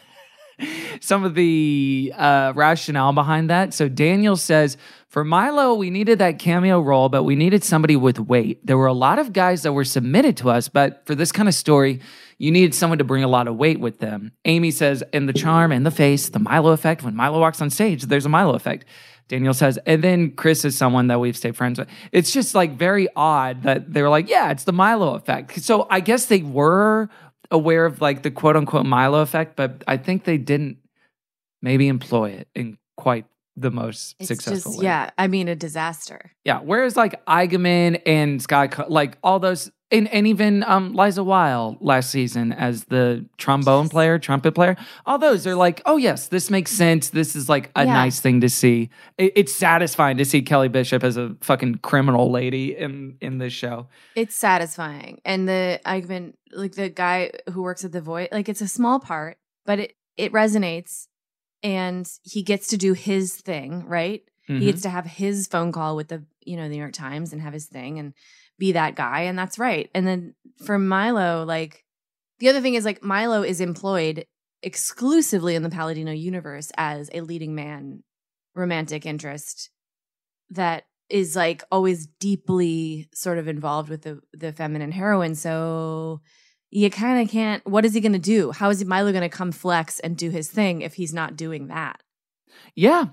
Speaker 3: rationale behind that. So Daniel says, for Milo, we needed that cameo role, but we needed somebody with weight. There were a lot of guys that were submitted to us, but for this kind of story, you needed someone to bring a lot of weight with them. Amy says, and the charm and the face, the Milo effect. When Milo walks on stage, there's a Milo effect. Daniel says, and then Chris is someone that we've stayed friends with. It's just like very odd that they were like, yeah, it's the Milo effect. So I guess they were aware of like the quote unquote Milo effect, but I think they didn't maybe employ it in quite the most successful way.
Speaker 5: Yeah, I mean, a disaster.
Speaker 3: Yeah, whereas like Eigenman and Scott, like all those, and even Liza Weil last season as the trumpet player, all those are like, oh yes, this makes sense. This is like a nice thing to see. It's satisfying to see Kelly Bishop as a fucking criminal lady in this show.
Speaker 5: It's satisfying. And the Eigenman, like the guy who works at The Voice, like it's a small part, but it resonates. And he gets to do his thing, right? Mm-hmm. He gets to have his phone call with the New York Times and have his thing and be that guy. And that's right. And then for Milo, like the other thing is like Milo is employed exclusively in the Palladino universe as a leading man romantic interest that is like always deeply sort of involved with the feminine heroine. So you kind of can't, what is he going to do? How is Milo going to come flex and do his thing if he's not doing that?
Speaker 3: Yeah.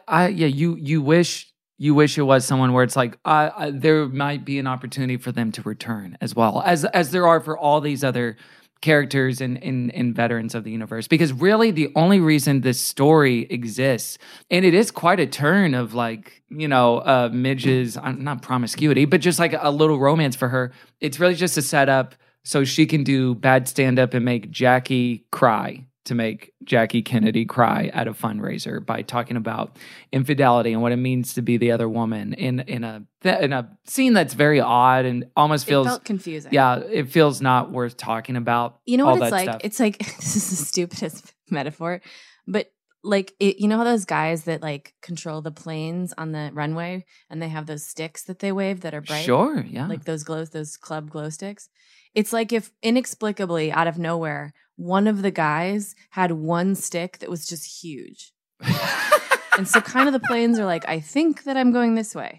Speaker 3: You wish it was someone where it's like, there might be an opportunity for them to return as well as there are for all these other characters and veterans of the universe. Because really the only reason this story exists, and it is quite a turn of like, Midge's, not promiscuity, but just like a little romance for her. It's really just a setup so she can do bad stand-up and make Jackie cry, to make Jackie Kennedy cry at a fundraiser by talking about infidelity and what it means to be the other woman in a scene that's very odd and almost feels...
Speaker 5: It felt confusing.
Speaker 3: Yeah, it feels not worth talking about.
Speaker 5: You know what it's like?
Speaker 3: Stuff.
Speaker 5: It's like, this is the stupidest metaphor, but like, you know how those guys that like control the planes on the runway and they have those sticks that they wave that are bright?
Speaker 3: Sure, yeah.
Speaker 5: Like those club glow sticks? It's like if inexplicably out of nowhere, one of the guys had one stick that was just huge. And so kind of the planes are like, I think that I'm going this way.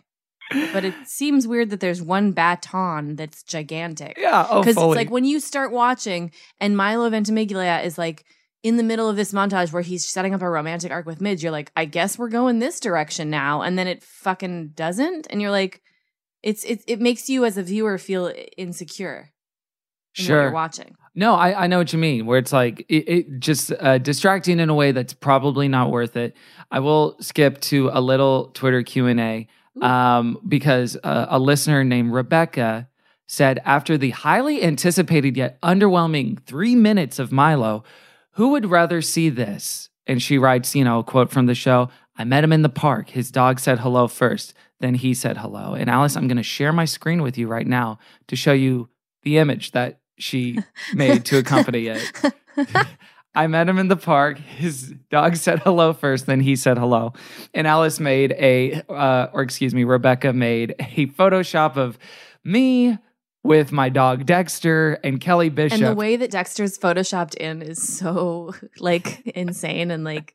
Speaker 5: But it seems weird that there's one baton that's gigantic.
Speaker 3: Yeah,
Speaker 5: Because
Speaker 3: fully.
Speaker 5: it's like when you start watching and Milo Ventimiglia is like in the middle of this montage where he's setting up a romantic arc with Midge, you're like, I guess we're going this direction now. And then it fucking doesn't. And you're like, it makes you as a viewer feel insecure in what you're watching.
Speaker 3: No, I know what you mean, where it's like, it just distracting in a way that's probably not worth it. I will skip to a little Twitter Q&A because a listener named Rebecca said, after the highly anticipated yet underwhelming 3 minutes of Milo, who would rather see this? And she writes, a quote from the show, I met him in the park. His dog said hello first. Then he said hello. And Alice, I'm going to share my screen with you right now to show you the image that she made to accompany it. I met him in the park. His dog said hello first, then he said hello. And Alice made Rebecca made a Photoshop of me with my dog Dexter and Kelly Bishop.
Speaker 5: And the way that Dexter's photoshopped in is so like insane and like,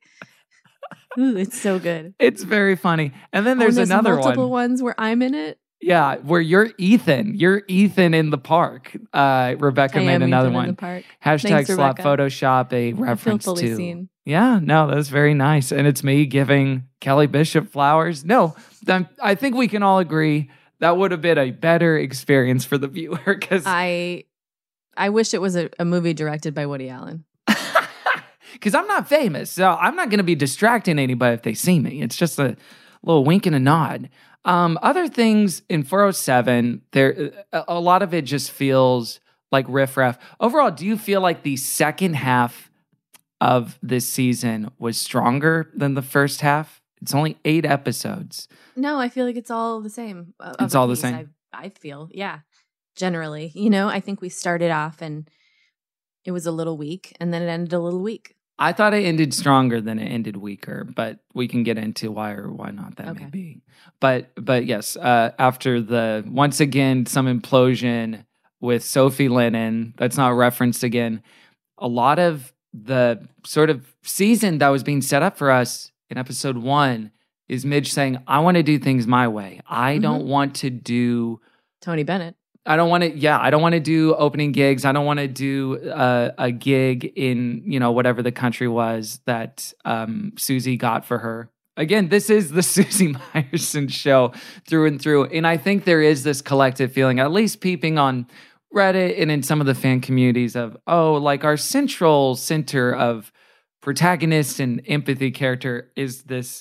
Speaker 5: ooh, it's so good.
Speaker 3: It's very funny. And then there's another
Speaker 5: multiple ones where I'm in it.
Speaker 3: Yeah, where you're Ethan. You're Ethan in the park. Rebecca made another one.
Speaker 5: In the park.
Speaker 3: Hashtag
Speaker 5: Thanks,
Speaker 3: slap
Speaker 5: Rebecca.
Speaker 3: Photoshop a reference
Speaker 5: I feel fully
Speaker 3: to.
Speaker 5: seen.
Speaker 3: Yeah, no, that's very nice. And it's me giving Kelly Bishop flowers. No, I think we can all agree that would have been a better experience for the viewer. Because
Speaker 5: I wish it was a movie directed by Woody Allen.
Speaker 3: Because I'm not famous, so I'm not going to be distracting anybody if they see me. It's just a little wink and a nod. Other things in 407, a lot of it just feels like riffraff. Overall, do you feel like the second half of this season was stronger than the first half? It's only 8 episodes.
Speaker 5: No, I feel like it's all the same.
Speaker 3: It's all the same.
Speaker 5: I feel, yeah. Generally, I think we started off and it was a little weak, and then it ended a little weak.
Speaker 3: I thought it ended stronger than it ended weaker, but we can get into why or why not that may be. But yes, after once again, some implosion with Sophie Lennon, that's not referenced again. A lot of the sort of season that was being set up for us in episode 1 is Midge saying, I want to do things my way. I don't want to do
Speaker 5: Tony Bennett.
Speaker 3: I don't want to do opening gigs. I don't want to do a gig in, whatever the country was that Susie got for her. Again, this is the Susie Meyerson show through and through. And I think there is this collective feeling, at least peeping on Reddit and in some of the fan communities of, like our central center of protagonist and empathy character is this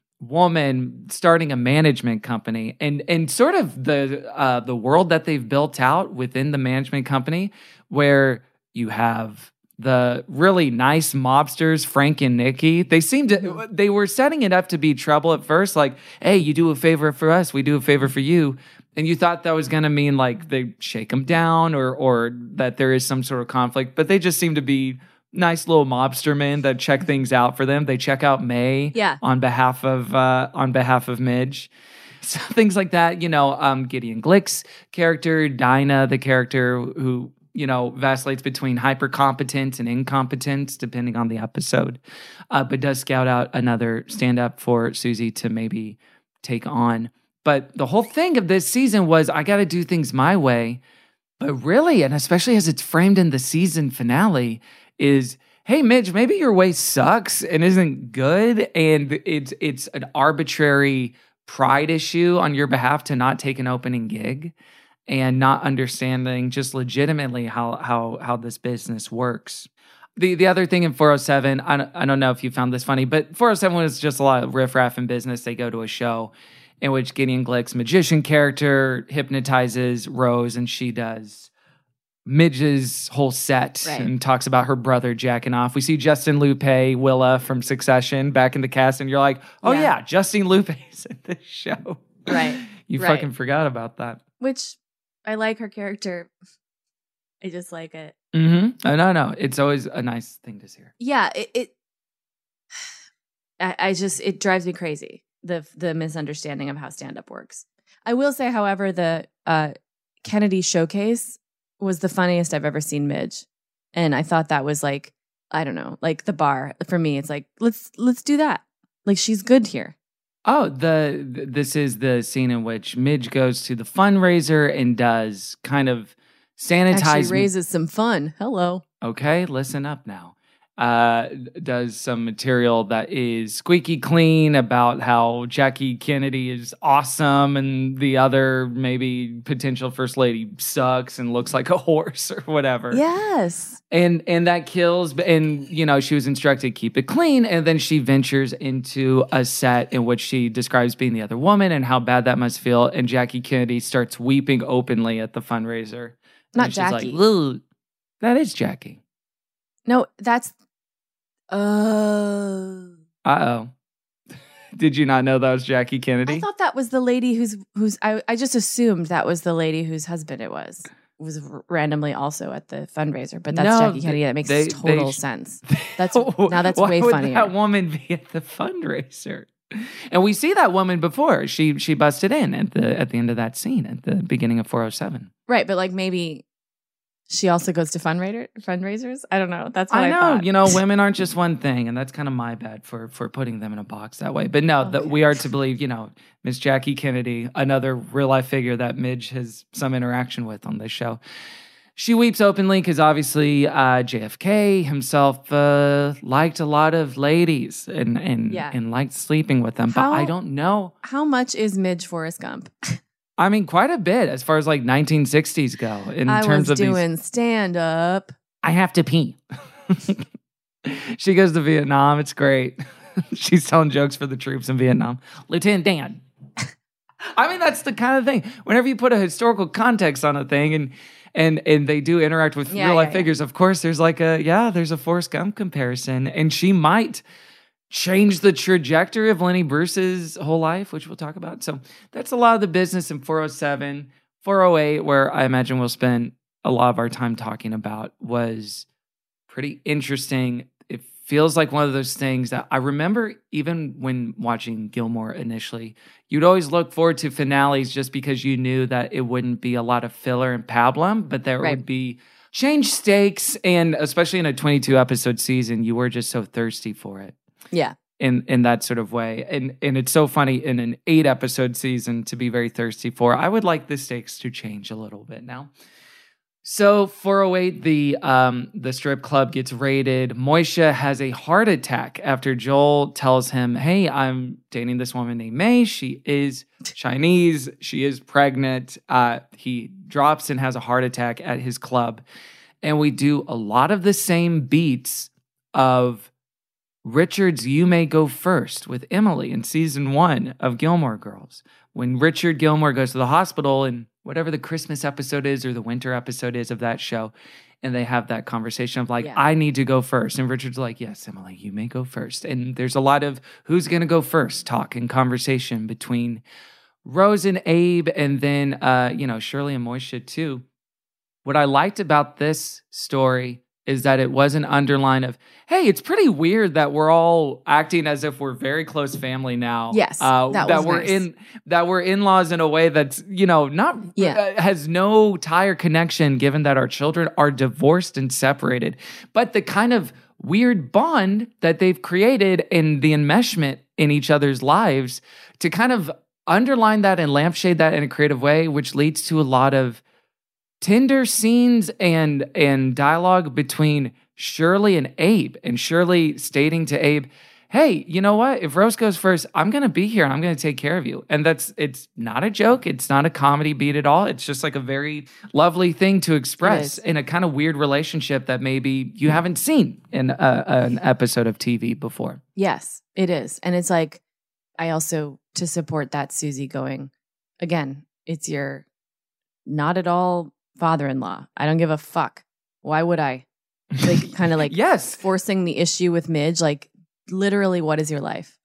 Speaker 3: woman starting a management company, and sort of the world that they've built out within the management company, where you have the really nice mobsters, Frank and Nikki. They were setting it up to be trouble at first, like, hey, you do a favor for us, we do a favor for you. And you thought that was going to mean like they shake them down or that there is some sort of conflict, but they just seem to be nice little mobster men that check things out for them. They check out May on behalf of Midge. So things like that, Gideon Glick's character, Dinah, the character who, vacillates between hyper-competence and incompetence, depending on the episode, but does scout out another stand-up for Susie to maybe take on. But the whole thing of this season was, I got to do things my way. But really, and especially as it's framed in the season finale, is, hey, Midge, maybe your way sucks and isn't good, and it's an arbitrary pride issue on your behalf to not take an opening gig and not understanding just legitimately how this business works. The other thing in 407, I don't know if you found this funny, but 407 was just a lot of riffraff in business. They go to a show in which Gideon Glick's magician character hypnotizes Rose, and she does Midge's whole set and talks about her brother jacking off. We see Justin Lupe, Willa from Succession back in the cast, and you're like, oh yeah, Justin Lupe's in this show.
Speaker 5: Right.
Speaker 3: You fucking forgot about that. Which
Speaker 5: I like her character. I just like it.
Speaker 3: Mm-hmm. No. It's always a nice thing to hear.
Speaker 5: Yeah, it drives me crazy, the misunderstanding of how stand-up works. I will say, however, the Kennedy showcase was the funniest I've ever seen Midge. And I thought that was like, I don't know, like the bar. For me, it's like, let's do that. Like, she's good here.
Speaker 3: Oh, this is the scene in which Midge goes to the fundraiser and does kind of sanitize.
Speaker 5: Actually raises some fun. Hello.
Speaker 3: Okay, listen up now. Does some material that is squeaky clean about how Jackie Kennedy is awesome and the other maybe potential first lady sucks and looks like a horse or whatever.
Speaker 5: Yes.
Speaker 3: And that kills, and she was instructed keep it clean, and then she ventures into a set in which she describes being the other woman and how bad that must feel, and Jackie Kennedy starts weeping openly at the fundraiser.
Speaker 5: Not
Speaker 3: and
Speaker 5: Jackie.
Speaker 3: She's like, that is Jackie.
Speaker 5: No, that's
Speaker 3: Uh-oh. Did you not know that was Jackie Kennedy?
Speaker 5: I thought that was the lady who's I just assumed that was the lady whose husband it was randomly also at the fundraiser, but that's Jackie Kennedy. That makes total sense. That's now that's
Speaker 3: why
Speaker 5: way
Speaker 3: would
Speaker 5: funnier.
Speaker 3: That woman be at the fundraiser? And we see that woman before. She busted in at the end of that scene at the beginning of 407.
Speaker 5: Right, but like maybe she also goes to fundraisers. I don't know. That's what I
Speaker 3: know.
Speaker 5: thought.
Speaker 3: Women aren't just one thing, and that's kind of my bad for putting them in a box that way. But no, we are to believe, Miss Jackie Kennedy, another real life figure that Midge has some interaction with on this show. She weeps openly because obviously JFK himself liked a lot of ladies and liked sleeping with them. But I don't know.
Speaker 5: How much is Midge Forrest Gump?
Speaker 3: I mean, quite a bit as far as like 1960s go in terms of
Speaker 5: doing stand up.
Speaker 3: I have to pee. She goes to Vietnam. It's great. She's telling jokes for the troops in Vietnam. Lieutenant Dan. I mean, that's the kind of thing. Whenever you put a historical context on a thing and they do interact with real life figures, of course, there's there's a Forrest Gump comparison, and she might change the trajectory of Lenny Bruce's whole life, which we'll talk about. So that's a lot of the business in 407. 408, where I imagine we'll spend a lot of our time talking about, was pretty interesting. It feels like one of those things that I remember even when watching Gilmore initially, you'd always look forward to finales just because you knew that it wouldn't be a lot of filler and pablum, but there would be change stakes. And especially in a 22 episode season, you were just so thirsty for it.
Speaker 5: Yeah.
Speaker 3: In that sort of way. And it's so funny in an 8 episode season to be very thirsty for. I would like the stakes to change a little bit now. So 408, the strip club gets raided. Moisha has a heart attack after Joel tells him, hey, I'm dating this woman named May. She is Chinese. She is pregnant. He drops and has a heart attack at his club. And we do a lot of the same beats of Richard's You May Go First with Emily in season 1 of Gilmore Girls. When Richard Gilmore goes to the hospital in whatever the Christmas episode is or the winter episode is of that show, and they have that conversation of I need to go first. And Richard's like, yes, Emily, you may go first. And there's a lot of who's going to go first talk and conversation between Rose and Abe, and then, Shirley and Moisha too. What I liked about this story is that it was an underline of, hey, it's pretty weird that we're all acting as if we're very close family now.
Speaker 5: Yes,
Speaker 3: that we're in-laws in a way that's has no tie or connection, given that our children are divorced and separated. But the kind of weird bond that they've created and the enmeshment in each other's lives to kind of underline that and lampshade that in a creative way, which leads to a lot of tender scenes and dialogue between Shirley and Abe, and Shirley stating to Abe, hey, you know what? If Rose goes first, I'm going to be here and I'm going to take care of you. And it's not a joke. It's not a comedy beat at all. It's just like a very lovely thing to express in a kind of weird relationship that maybe you haven't seen in an episode of TV before.
Speaker 5: Yes, it is. And it's like, I also, to support that, Susie going, again, it's your not at all father-in-law. I don't give a fuck. Why would I? Like, kind of like
Speaker 3: yes,
Speaker 5: forcing the issue with Midge. Like, literally, what is your life?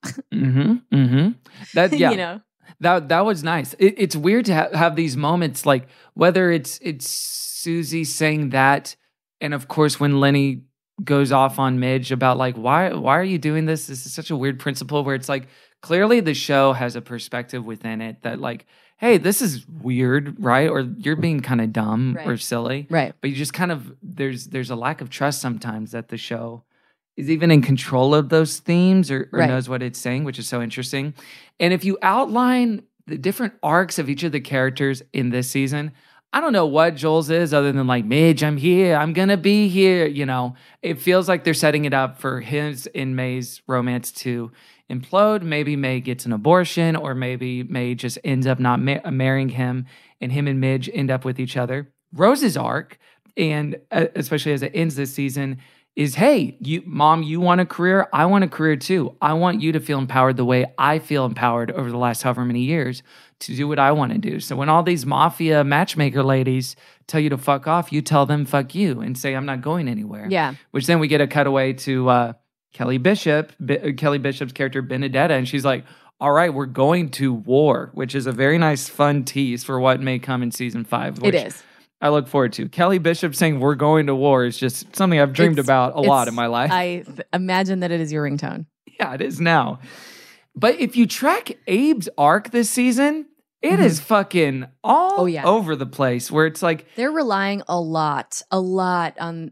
Speaker 3: That that was nice. It's weird to have these moments, like whether it's Susie saying that, and of course when Lenny goes off on Midge about like why are you doing this? This is such a weird principle where it's like clearly the show has a perspective within it that like, hey, this is weird, right? Or you're being kind of dumb or silly.
Speaker 5: Right.
Speaker 3: But you just kind of, there's a lack of trust sometimes that the show is even in control of those themes or
Speaker 5: Right.
Speaker 3: knows what it's saying, which is so interesting. And if you outline the different arcs of each of the characters in this season, I don't know what Joel's is other than like, Midge, I'm here. I'm going to be here. You know, it feels like they're setting it up for his and May's romance to implode. Maybe May gets an abortion, or maybe May just ends up not marrying him, and him and Midge end up with each other. Rose's arc, and especially as it ends this season, is, hey, Mom, you want a career? I want a career too. I want you to feel empowered the way I feel empowered over the last however many years to do what I want to do. So when all these mafia matchmaker ladies tell you to fuck off, you tell them fuck you and say, I'm not going anywhere.
Speaker 5: Yeah.
Speaker 3: Which then we get a cutaway to Kelly Bishop's character Benedetta, and she's like, all right, we're going to war, which is a very nice, fun tease for what may come in season 5.
Speaker 5: It is.
Speaker 3: I look forward to. Kelly Bishop saying we're going to war is just something I've dreamed about a lot in my life.
Speaker 5: I imagine that it is your ringtone.
Speaker 3: Yeah, it is now. But if you track Abe's arc this season, it is fucking all over the place, where it's like
Speaker 5: they're relying a lot on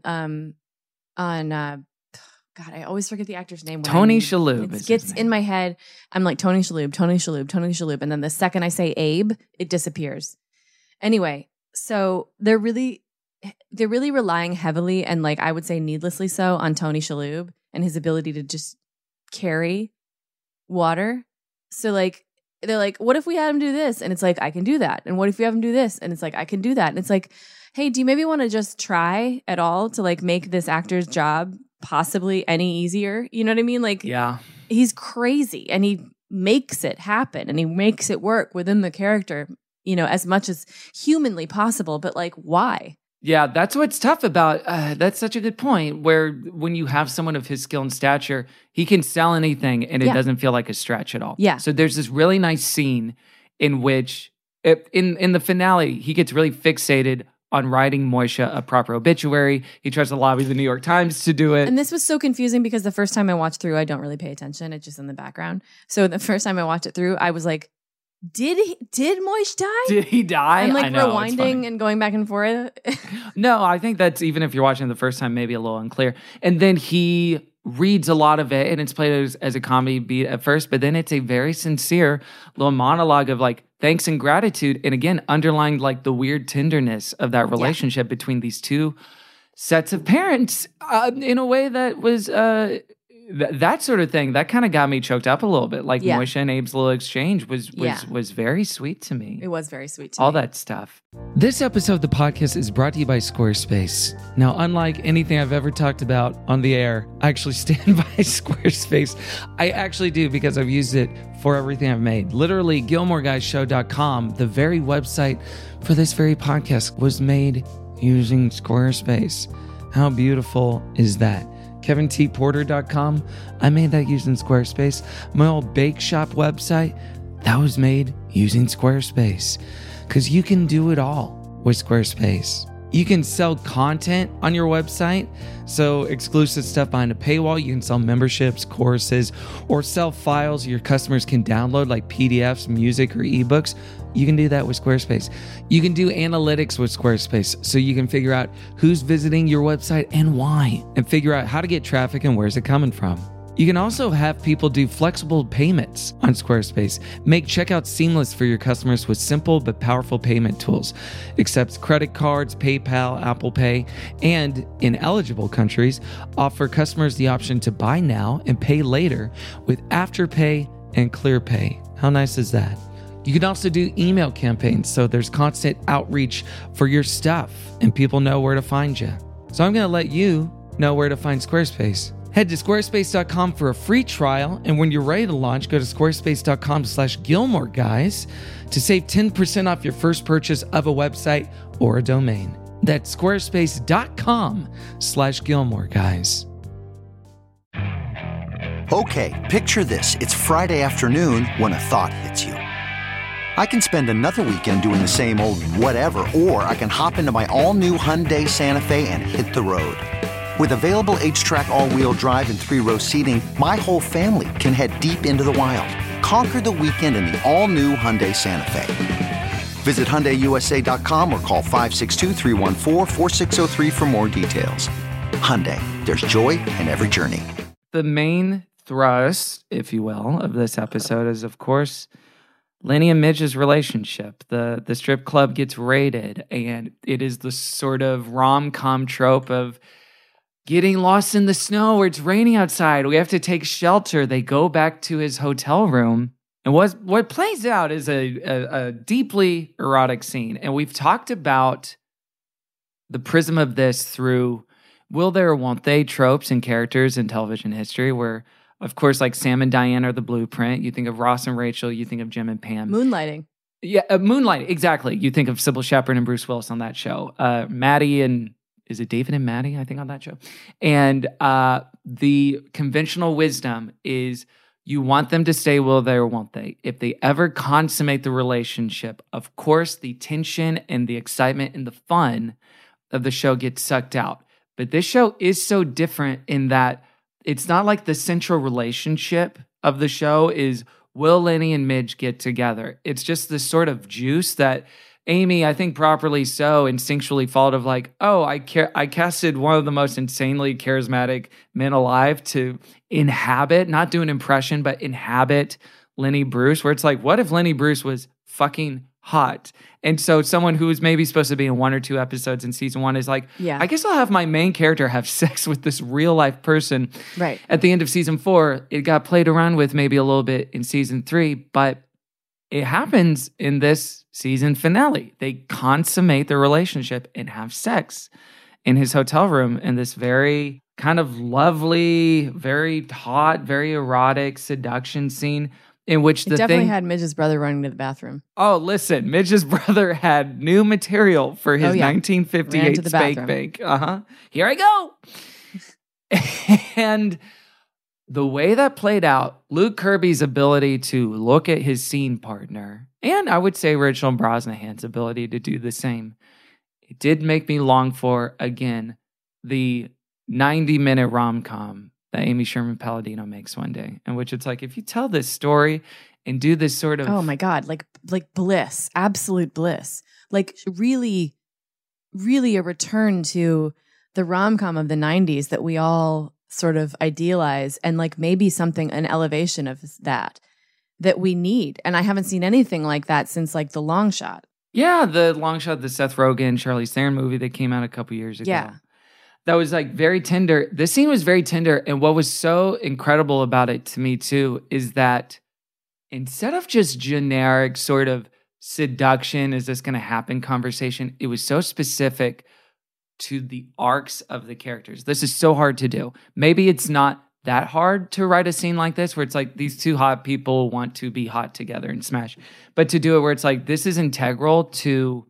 Speaker 5: God, I always forget the actor's name.
Speaker 3: Tony Shalhoub.
Speaker 5: It gets in my head. I'm like, Tony Shalhoub. And then the second I say Abe, it disappears. Anyway, so they're really relying heavily, and like I would say needlessly so, on Tony Shalhoub and his ability to just carry water. So like, they're like, what if we had him do this? And it's like, I can do that. And what if we have him do this? And it's like, I can do that. And it's like, hey, do you maybe want to just try at all to like make this actor's job possibly any easier? You know what I mean? Like,
Speaker 3: yeah,
Speaker 5: he's crazy and he makes it happen and he makes it work within the character, you know, as much as humanly possible. But like, why?
Speaker 3: Yeah, that's what's tough about, that's such a good point, where when you have someone of his skill and stature, he can sell anything and it doesn't feel like a stretch at all.
Speaker 5: Yeah.
Speaker 3: So there's this really nice scene in which, in the finale, he gets really fixated on writing Moisha a proper obituary. He tries to lobby the New York Times to do it.
Speaker 5: And this was so confusing because the first time I watched through, I don't really pay attention. It's just in the background. So the first time I watched it through, I was like, did Moish die?
Speaker 3: Did he die?
Speaker 5: I'm like
Speaker 3: I know,
Speaker 5: rewinding and going back and forth.
Speaker 3: No, I think that's, even if you're watching the first time, maybe a little unclear. And then he reads a lot of it, and it's played as a comedy beat at first, but then it's a very sincere little monologue of like thanks and gratitude. And again, underlying like the weird tenderness of that relationship between these two sets of parents in a way that was that sort of thing. That kind of got me choked up a little bit. Like Moisha and Abe's little exchange was very sweet to me.
Speaker 5: It was very sweet to
Speaker 3: All
Speaker 5: me.
Speaker 3: that stuff. This episode of the podcast is brought to you by Squarespace. Now, unlike anything I've ever talked about on the air, I actually stand by Squarespace. I actually do, because I've used it for everything I've made. Literally, GilmoreGuysShow.com, the very website for this very podcast, was made using Squarespace. How beautiful is that? KevinTPorter.com, I made that using Squarespace. My old bake shop website, that was made using Squarespace. Because you can do it all with Squarespace. You can sell content on your website, so exclusive stuff behind a paywall. You can sell memberships, courses, or sell files your customers can download like PDFs, music, or ebooks. You can do that with Squarespace. You can do analytics with Squarespace, so you can figure out who's visiting your website and why, and figure out how to get traffic and where's it coming from. You can also have people do flexible payments on Squarespace. Make checkout seamless for your customers with simple but powerful payment tools. Accepts credit cards, PayPal, Apple Pay, and in eligible countries, offer customers the option to buy now and pay later with Afterpay and ClearPay. How nice is that? You can also do email campaigns, so there's constant outreach for your stuff and people know where to find you. So I'm going to let you know where to find Squarespace. Head to squarespace.com for a free trial, and when you're ready to launch, go to squarespace.com/GilmoreGuys to save 10% off your first purchase of a website or a domain. That's squarespace.com/GilmoreGuys.
Speaker 13: Okay, picture this. It's Friday afternoon when a thought hits you. I can spend another weekend doing the same old whatever, or I can hop into my all-new Hyundai Santa Fe and hit the road. With available H-Track all-wheel drive and 3-row seating, my whole family can head deep into the wild. Conquer the weekend in the all-new Hyundai Santa Fe. Visit HyundaiUSA.com or call 562-314-4603 for more details. Hyundai, there's joy in every journey.
Speaker 3: The main thrust, if you will, of this episode is, of course, Lenny and Midge's relationship. The strip club gets raided, and it is the sort of rom-com trope of getting lost in the snow where it's raining outside. We have to take shelter. They go back to his hotel room. And what plays out is a deeply erotic scene. And we've talked about the prism of this through will there or won't they tropes and characters in television history where, of course, like Sam and Diane are the blueprint. You think of Ross and Rachel. You think of Jim and Pam.
Speaker 5: Moonlighting.
Speaker 3: Yeah, Moonlighting. Exactly. You think of Sybil Shepherd and Bruce Willis on that show. Maddie and... Is it David and Maddie, I think, on that show? And the conventional wisdom is you want them to stay, will they or won't they? If they ever consummate the relationship, of course, the tension and the excitement and the fun of the show gets sucked out. But this show is so different in that it's not like the central relationship of the show is will Lenny and Midge get together? It's just this sort of juice that Amy, I think properly so, instinctually followed of like, oh, I casted one of the most insanely charismatic men alive to inhabit, not do an impression, but inhabit Lenny Bruce, where it's like, what if Lenny Bruce was fucking hot? And so someone who was maybe supposed to be in 1 or 2 episodes in season 1 is like, I guess I'll have my main character have sex with this real life person.
Speaker 5: Right.
Speaker 3: At the end of season 4, it got played around with maybe a little bit in season 3, but it happens in this season finale. They consummate their relationship and have sex in his hotel room in this very kind of lovely, very hot, very erotic seduction scene in which
Speaker 5: it definitely had Midge's brother running to the bathroom.
Speaker 3: Oh, listen, Midge's brother had new material for his 1958 Spank Bank. Here I go. And the way that played out, Luke Kirby's ability to look at his scene partner, and I would say Rachel Brosnahan's ability to do the same, it did make me long for, again, the 90-minute rom-com that Amy Sherman Palladino makes one day, in which it's like, if you tell this story and do this sort of...
Speaker 5: Oh my God, like bliss, absolute bliss. Like really, really a return to the rom-com of the 90s that we all sort of idealize, and like maybe something, an elevation of that we need. And I haven't seen anything like that since like The Long Shot.
Speaker 3: Yeah, The Long Shot, the Seth Rogen, Charlize Theron movie that came out a couple years ago.
Speaker 5: Yeah.
Speaker 3: That was like very tender. This scene was very tender. And what was so incredible about it to me too is that instead of just generic sort of seduction, is this going to happen conversation, it was so specific to the arcs of the characters. This is so hard to do. Maybe it's not that hard to write a scene like this where it's like these two hot people want to be hot together and smash. But to do it where it's like this is integral to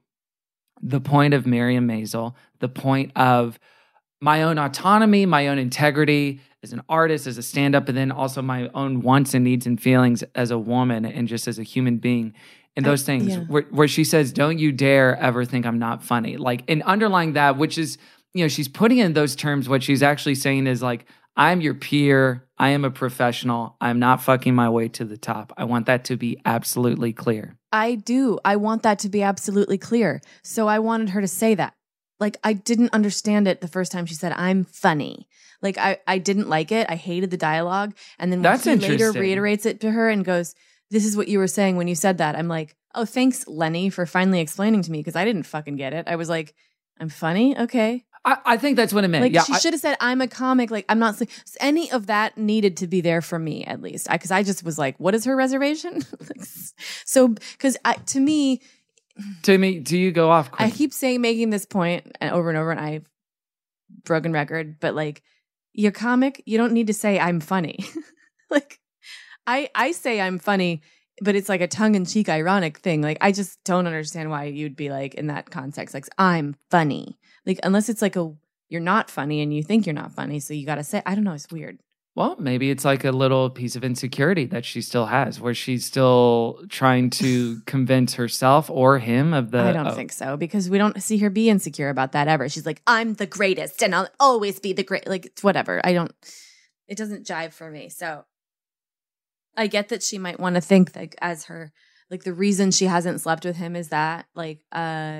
Speaker 3: the point of Miriam Maisel, the point of my own autonomy, my own integrity as an artist, as a stand-up, and then also my own wants and needs and feelings as a woman and just as a human being. And those things where she says, don't you dare ever think I'm not funny. Like, and underlying that, which is, you know, she's putting in those terms, what she's actually saying is like, I'm your peer. I am a professional. I'm not fucking my way to the top. I want that to be absolutely clear.
Speaker 5: I do. I want that to be absolutely clear. So I wanted her to say that. Like, I didn't understand it the first time she said, I'm funny. Like, I didn't like it. I hated the dialogue. And then when he later reiterates it to her and goes, this is what you were saying when you said that. I'm like, oh, thanks, Lenny, for finally explaining to me, because I didn't fucking get it. I was like, I'm funny? Okay.
Speaker 3: I think that's what it meant.
Speaker 5: Like,
Speaker 3: yeah,
Speaker 5: she should have said, I'm a comic. Like, I'm not... Any of that needed to be there for me, at least. Because I just was like, what is her reservation? So, because to me...
Speaker 3: To me, do you go off?
Speaker 5: I keep saying, making this point over and over, and I've broken record, but like, you're comic, you don't need to say, I'm funny. Like, I say I'm funny, but it's like a tongue-in-cheek ironic thing. Like, I just don't understand why you'd be like, in that context, like, I'm funny. Like, unless it's like you're not funny and you think you're not funny, so you got to say, I don't know, it's weird.
Speaker 3: Well, maybe it's like a little piece of insecurity that she still has, where she's still trying to convince herself or him of the...
Speaker 5: I don't think so, because we don't see her be insecure about that ever. She's like, I'm the greatest and I'll always be the great. Like, it's whatever. It doesn't jive for me. So I get that she might want to think like as her, like the reason she hasn't slept with him is that like,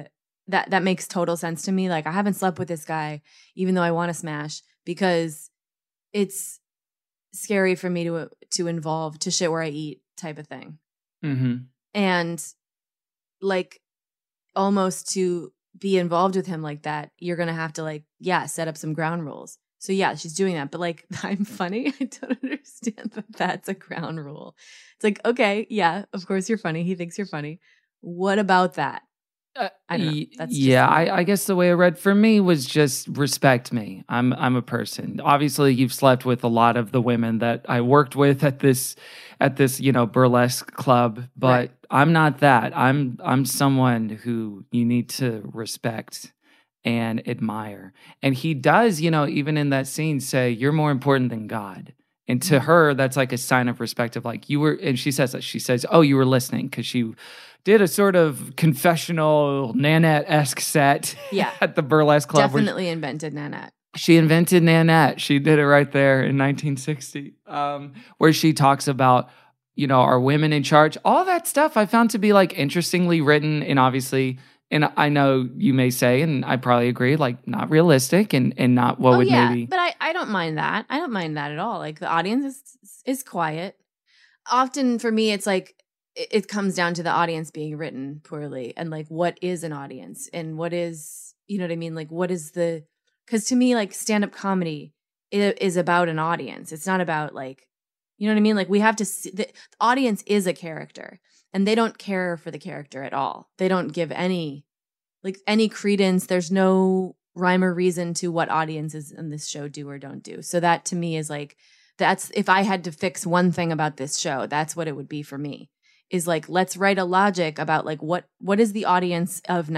Speaker 5: that makes total sense to me. Like, I haven't slept with this guy, even though I want to smash, because it's scary for me to involve to shit where I eat type of thing.
Speaker 3: Mm-hmm.
Speaker 5: And like, almost to be involved with him like that, you're going to have to like, set up some ground rules. So yeah, she's doing that. But like, I'm funny. I don't understand that that's a ground rule. It's like, okay, yeah, of course you're funny. He thinks you're funny. What about that? I don't know. That's just
Speaker 3: I guess the way it read for me was just respect me. I'm a person. Obviously, you've slept with a lot of the women that I worked with at this burlesque club, but right. I'm not that. I'm someone who you need to respect and admire. And he does, even in that scene, say, "You're more important than God." And to her, that's like a sign of respect of like, you were, and she says that. She says, "Oh, you were listening," because she did a sort of confessional Nanette-esque set at the burlesque club.
Speaker 5: Definitely invented Nanette.
Speaker 3: She invented Nanette. She did it right there in 1960, where she talks about, are women in charge? All that stuff I found to be like interestingly written, and obviously, and I know you may say, and I probably agree, like not realistic and not what would maybe.
Speaker 5: But I don't mind that. I don't mind that at all. Like, the audience is quiet. Often for me, it's like, it comes down to the audience being written poorly, and like, what is an audience, and what is, you know what I mean? Like, what is because to me, like, stand-up comedy is about an audience. It's not about like, you know what I mean? Like, we have to see, the audience is a character, and they don't care for the character at all. They don't give any credence. There's no rhyme or reason to what audiences in this show do or don't do. So that to me is like, that's, if I had to fix one thing about this show, that's what it would be for me. Is like, let's write a logic about like, what is the audience of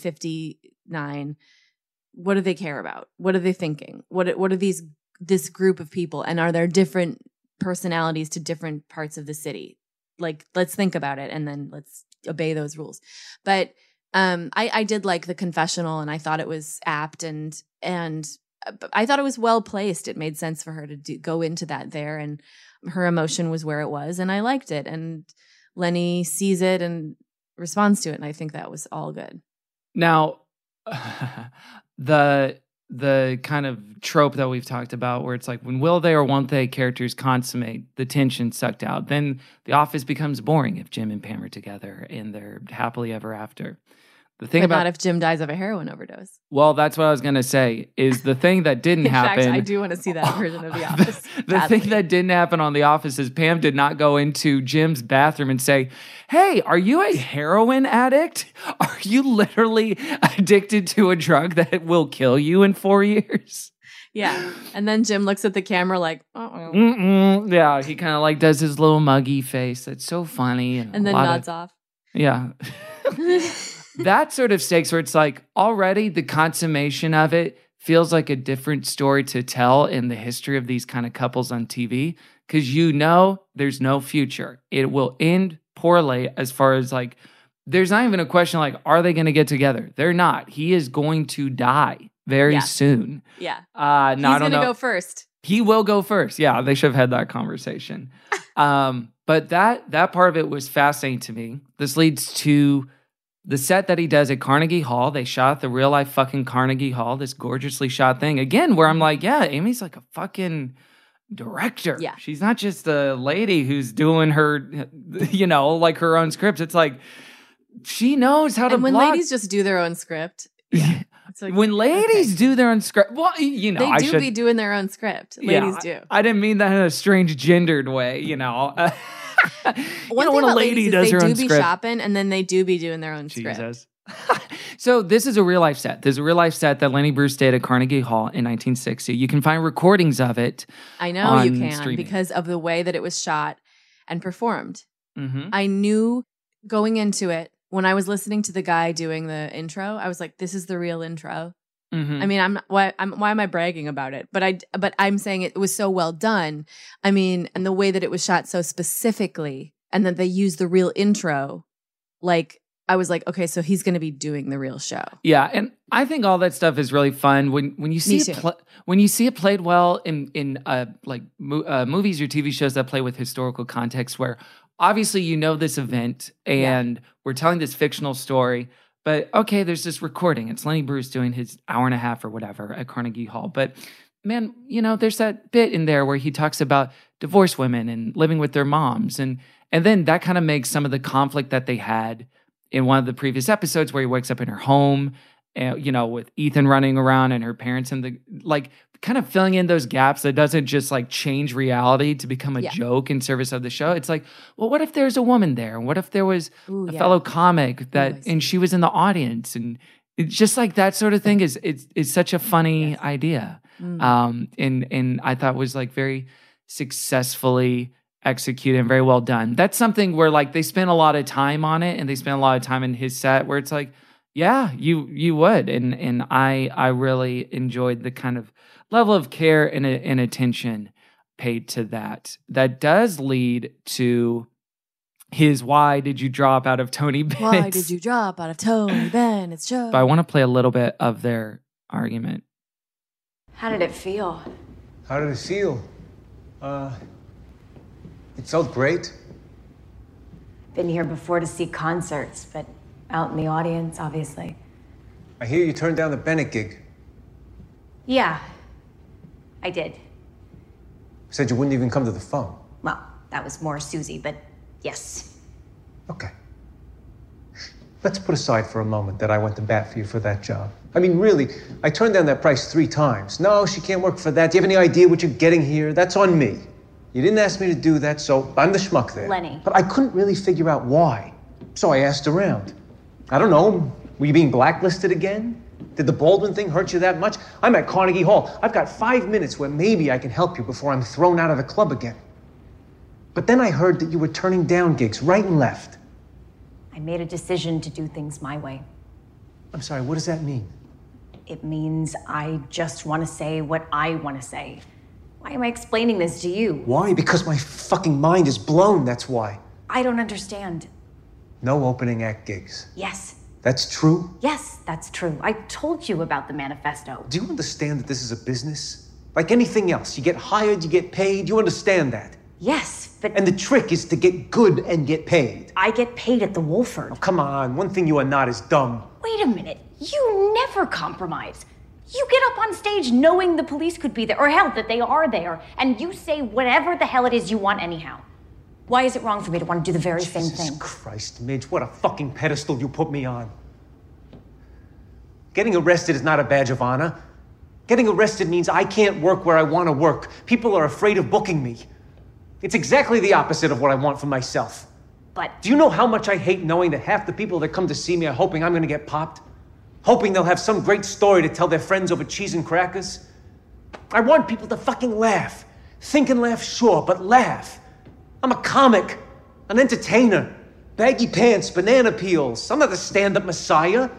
Speaker 5: 1959? What do they care about? What are they thinking? What are this group of people? And are there different personalities to different parts of the city? Like, let's think about it, and then let's obey those rules. But I did like the confessional, and I thought it was apt, and I thought it was well placed. It made sense for her to go into that there, and her emotion was where it was, and I liked it. And Lenny sees it and responds to it, and I think that was all good.
Speaker 3: Now, the kind of trope that we've talked about, where it's like, when will they or won't they characters consummate, the tension sucked out, then The Office becomes boring if Jim and Pam are together and they're happily ever after. But
Speaker 5: not if Jim dies of a heroin overdose.
Speaker 3: Well, that's what I was going to say, is the thing that didn't happen.
Speaker 5: In fact, I do want to see that version of The Office.
Speaker 3: The thing that didn't happen on The Office is Pam did not go into Jim's bathroom and say, "Hey, are you a heroin addict? Are you literally addicted to a drug that will kill you in 4 years?"
Speaker 5: Yeah. And then Jim looks at the camera like,
Speaker 3: yeah, he kind of like does his little muggy face. That's so funny.
Speaker 5: And then nods off.
Speaker 3: Yeah. That sort of stakes where it's like, already the consummation of it feels like a different story to tell in the history of these kind of couples on TV, because there's no future. It will end poorly, as far as like, there's not even a question like, are they going to get together? They're not. He is going to die very soon.
Speaker 5: Yeah.
Speaker 3: He's
Speaker 5: going to go first.
Speaker 3: He will go first. Yeah, they should have had that conversation. But that part of it was fascinating to me. This leads to the set that he does at Carnegie Hall. They shot the real life fucking Carnegie Hall, this gorgeously shot thing. Again, where I'm like, yeah, Amy's like a fucking director.
Speaker 5: Yeah.
Speaker 3: She's not just a lady who's doing her, like her own script. It's like, she knows how to
Speaker 5: when
Speaker 3: block.
Speaker 5: Ladies just do their own script.
Speaker 3: Yeah. It's like, when ladies do their own script, well,
Speaker 5: they be doing their own script. Ladies do.
Speaker 3: I didn't mean that in a strange gendered way,
Speaker 5: One thing
Speaker 3: when a
Speaker 5: about
Speaker 3: lady
Speaker 5: ladies
Speaker 3: does
Speaker 5: is
Speaker 3: her
Speaker 5: they
Speaker 3: own
Speaker 5: do be
Speaker 3: script.
Speaker 5: shopping, and then they do be doing their own script.
Speaker 3: Jesus. So this is a real life set. There's a real life set that Lenny Bruce did at Carnegie Hall in 1960. You can find recordings of it.
Speaker 5: I know you can,
Speaker 3: streaming.
Speaker 5: because of the way that it was shot and performed.
Speaker 3: Mm-hmm.
Speaker 5: I knew going into it, when I was listening to the guy doing the intro, I was like, this is the real intro.
Speaker 3: Mm-hmm.
Speaker 5: I mean, why am I bragging about it? But I'm saying it was so well done. I mean, and the way that it was shot so specifically, and that they used the real intro, like, I was like, okay, so he's going to be doing the real show.
Speaker 3: Yeah, and I think all that stuff is really fun when you see when you see it played well in movies or TV shows that play with historical context, where obviously this event and we're telling this fictional story, But okay, there's this recording. It's Lenny Bruce doing his hour and a half or whatever at Carnegie Hall. But man, there's that bit in there where he talks about divorced women and living with their moms. And then that kind of makes some of the conflict that they had in one of the previous episodes where he wakes up in her home, with Ethan running around and her parents and kind of filling in those gaps that doesn't just change reality to become a joke in service of the show. It's like, well, what if there's a woman there? And what if there was a fellow comic and she was in the audience? And it's just that sort of thing is such a funny idea. And I thought was very successfully executed and very well done. That's something where they spent a lot of time on it, and they spent a lot of time in his set where it's yeah, you would. And I really enjoyed the kind of level of care and attention paid to that. That does lead to his why did you drop out of Tony Bennett's?
Speaker 5: Why did you drop out of Tony Bennett's show?
Speaker 3: But I want to play a little bit of their argument.
Speaker 8: How did it feel?
Speaker 6: How did it feel? It felt great.
Speaker 8: Been here before to see concerts, but out in the audience, obviously.
Speaker 6: I hear you turned down the Bennett gig.
Speaker 8: Yeah, I did.
Speaker 6: Said you wouldn't even come to the phone.
Speaker 8: Well, that was more Susie, but yes.
Speaker 6: Okay. Let's put aside for a moment that I went to bat for you for that job. I mean, really, I turned down that price 3 times. No, she can't work for that. Do you have any idea what you're getting here? That's on me. You didn't ask me to do that, so I'm the schmuck there.
Speaker 8: Lenny.
Speaker 6: But I couldn't really figure out why. So I asked around. I don't know, were you being blacklisted again? Did the Baldwin thing hurt you that much? I'm at Carnegie Hall. I've got 5 minutes where maybe I can help you before I'm thrown out of the club again. But then I heard that you were turning down gigs right and left.
Speaker 8: I made a decision to do things my way.
Speaker 6: I'm sorry, what does that mean?
Speaker 8: It means I just want to say what I want to say. Why am I explaining this to you?
Speaker 6: Why? Because my fucking mind is blown, that's why.
Speaker 8: I don't understand.
Speaker 6: No opening act gigs.
Speaker 8: Yes.
Speaker 6: That's true?
Speaker 8: Yes, that's true. I told you about the manifesto.
Speaker 6: Do you understand that this is a business? Like anything else, you get hired, you get paid, you understand that?
Speaker 8: Yes, but...
Speaker 6: And the trick is to get good and get paid.
Speaker 8: I get paid at the Wolford.
Speaker 6: Oh, come on, one thing you are not is dumb.
Speaker 8: Wait a minute, you never compromise. You get up on stage knowing the police could be there, or hell, that they are there, and you say whatever the hell it is you want anyhow. Why is it wrong for me to want to do the very same thing?
Speaker 6: Jesus Christ, Midge, what a fucking pedestal you put me on. Getting arrested is not a badge of honor. Getting arrested means I can't work where I want to work. People are afraid of booking me. It's exactly the opposite of what I want for myself.
Speaker 8: But...
Speaker 6: Do you know how much I hate knowing that half the people that come to see me are hoping I'm going to get popped? Hoping they'll have some great story to tell their friends over cheese and crackers? I want people to fucking laugh. Think and laugh, sure, but laugh. I'm a comic, an entertainer, baggy pants, banana peels. I'm not the stand-up messiah.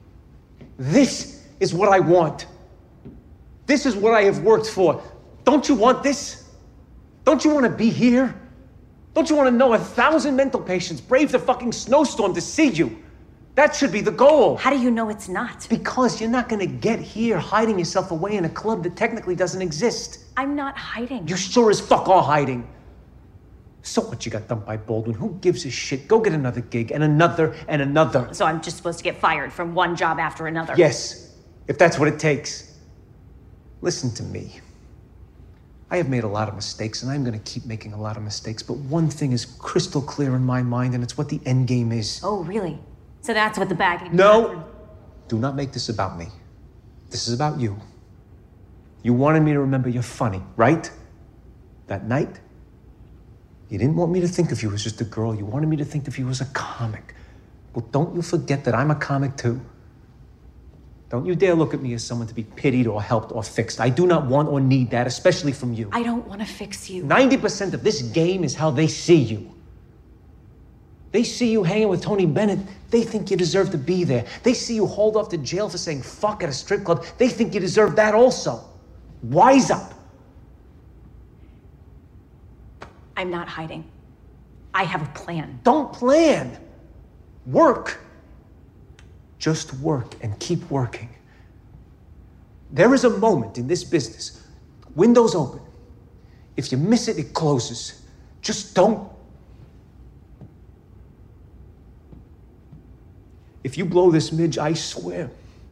Speaker 6: This is what I want. This is what I have worked for. Don't you want this? Don't you want to be here? Don't you want to know 1,000 mental patients brave the fucking snowstorm to see you? That should be the goal.
Speaker 8: How do you know it's not?
Speaker 6: Because you're not going to get here hiding yourself away in a club that technically doesn't exist.
Speaker 8: I'm not hiding.
Speaker 6: You sure as fuck are hiding. So what, you got dumped by Baldwin? Who gives a shit? Go get another gig, and another, and another.
Speaker 8: So I'm just supposed to get fired from one job after another?
Speaker 6: Yes, if that's what it takes. Listen to me. I have made a lot of mistakes, and I'm going to keep making a lot of mistakes, but one thing is crystal clear in my mind, and it's what the end game is.
Speaker 8: Oh, really? So that's what the bagging...
Speaker 6: No! Do not make this about me. This is about you. You wanted me to remember you're funny, right? That night, you didn't want me to think of you as just a girl. You wanted me to think of you as a comic. Well, don't you forget that I'm a comic too. Don't you dare look at me as someone to be pitied or helped or fixed. I do not want or need that, especially from you.
Speaker 8: I don't want to fix you.
Speaker 6: 90% of this game is how they see you. They see you hanging with Tony Bennett. They think you deserve to be there. They see you hauled off to jail for saying fuck at a strip club. They think you deserve that also. Wise up.
Speaker 8: I'm not hiding. I have a plan.
Speaker 6: Don't plan. Work. Just work and keep working. There is a moment in this business. Windows open. If you miss it, it closes. Just don't. If you blow this, Midge, I swear.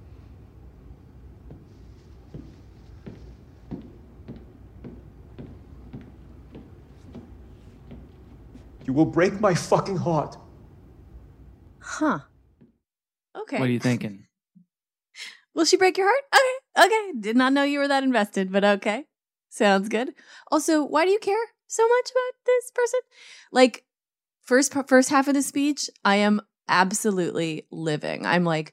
Speaker 6: You will break my fucking heart.
Speaker 5: Huh. Okay.
Speaker 3: What are you thinking?
Speaker 5: Will she break your heart? Okay. Did not know you were that invested, but okay. Sounds good. Also, why do you care so much about this person? Like, first half of the speech, I am absolutely living. I'm like,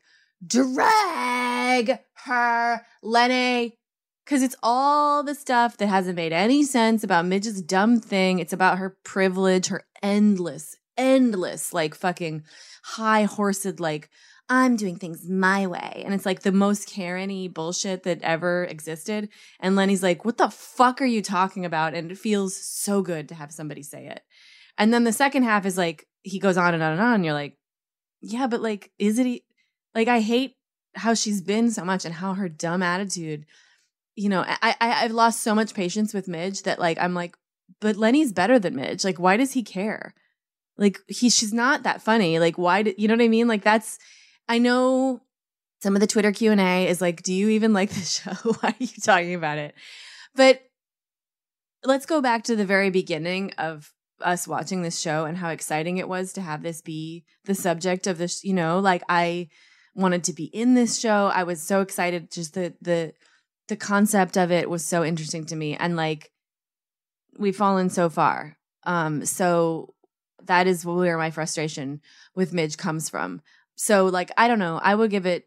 Speaker 5: drag her, Lenny. Because it's all the stuff that hasn't made any sense about Midge's dumb thing. It's about her privilege, her endless, like fucking high-horsed, like, I'm doing things my way. And it's like the most Karen-y bullshit that ever existed. And Lenny's like, what the fuck are you talking about? And it feels so good to have somebody say it. And then the second half is like, he goes on and on and on. And you're like, yeah, but like, is it, like, I hate how she's been so much and how her dumb attitude, you know, I've lost so much patience with Midge that like, I'm like, but Lenny's better than Midge. Like, why does he care? Like, she's not that funny. Like, why, you know what I mean? Like, I know some of the Twitter Q&A is like, do you even like the show? Why are you talking about it? But let's go back to the very beginning of us watching this show and how exciting it was to have this be the subject of this, you know, like I wanted to be in this show. I was so excited. Just the concept of it was so interesting to me. And like, we've fallen so far. So that is where my frustration with Midge comes from. So like, I don't know. I would give it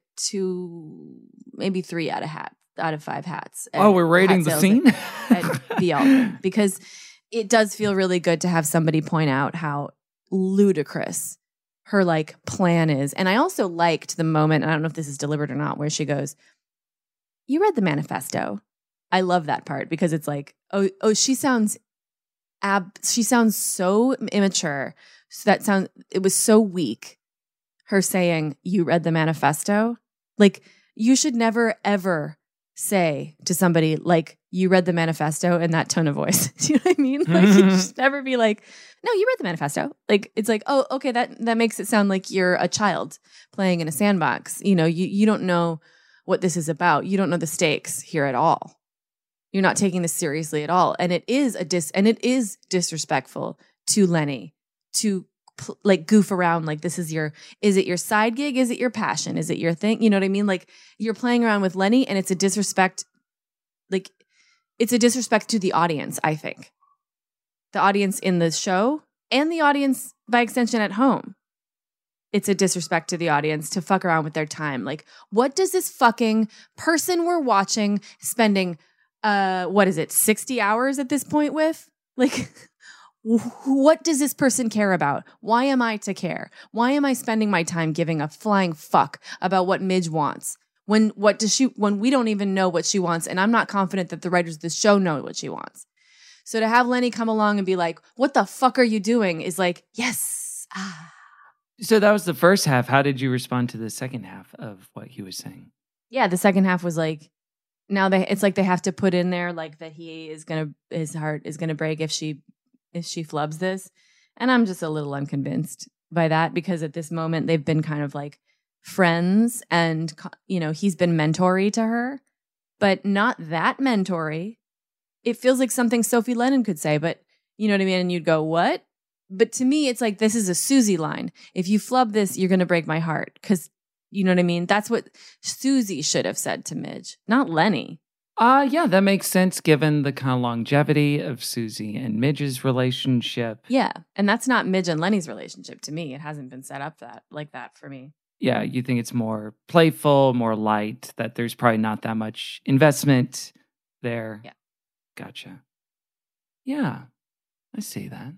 Speaker 5: maybe 3 out of 5 hats.
Speaker 3: Oh, we're rating the scene?
Speaker 5: At the Aldrin, because it does feel really good to have somebody point out how ludicrous her like plan is. And I also liked the moment, and I don't know if this is deliberate or not, where she goes, you read the manifesto. I love that part because it's like, oh, she sounds so immature. So it was so weak. Her saying, you read the manifesto. Like, you should never, ever say to somebody, like, you read the manifesto in that tone of voice. Do you know what I mean? Like, you should never be like, no, you read the manifesto. Like, it's like, oh, okay, that makes it sound like you're a child playing in a sandbox. You know, you don't know what this is about. You don't know the stakes here at all. You're not taking this seriously at all. And it is disrespectful to Lenny to like goof around like this is it your side gig? Is it your passion? Is it your thing? You know what I mean? Like you're playing around with Lenny and it's a disrespect. Like it's a disrespect to the audience, I think. The audience in the show and the audience by extension at home. It's a disrespect to the audience to fuck around with their time. Like, what does this fucking person we're watching spending, 60 hours at this point with? Like, what does this person care about? Why am I to care? Why am I spending my time giving a flying fuck about what Midge wants? When we don't even know what she wants, and I'm not confident that the writers of the show know what she wants. So to have Lenny come along and be like, what the fuck are you doing? Is like, yes.
Speaker 3: So that was the first half. How did you respond to the second half of what he was saying?
Speaker 5: Yeah, the second half was like, now it's like they have to put in there like that his heart is gonna break if she flubs this. And I'm just a little unconvinced by that because at this moment they've been kind of like friends and, you know, he's been mentor-y to her, but not that mentor-y. It feels like something Sophie Lennon could say, but you know what I mean? And you'd go, what? But to me, it's like, this is a Susie line. If you flub this, you're going to break my heart. Because, you know what I mean? That's what Susie should have said to Midge, not Lenny.
Speaker 3: Yeah, that makes sense given the kind of longevity of Susie and Midge's relationship.
Speaker 5: Yeah, and that's not Midge and Lenny's relationship to me. It hasn't been set up like that for me.
Speaker 3: Yeah, you think it's more playful, more light, that there's probably not that much investment there.
Speaker 5: Yeah.
Speaker 3: Gotcha. Yeah, I see that.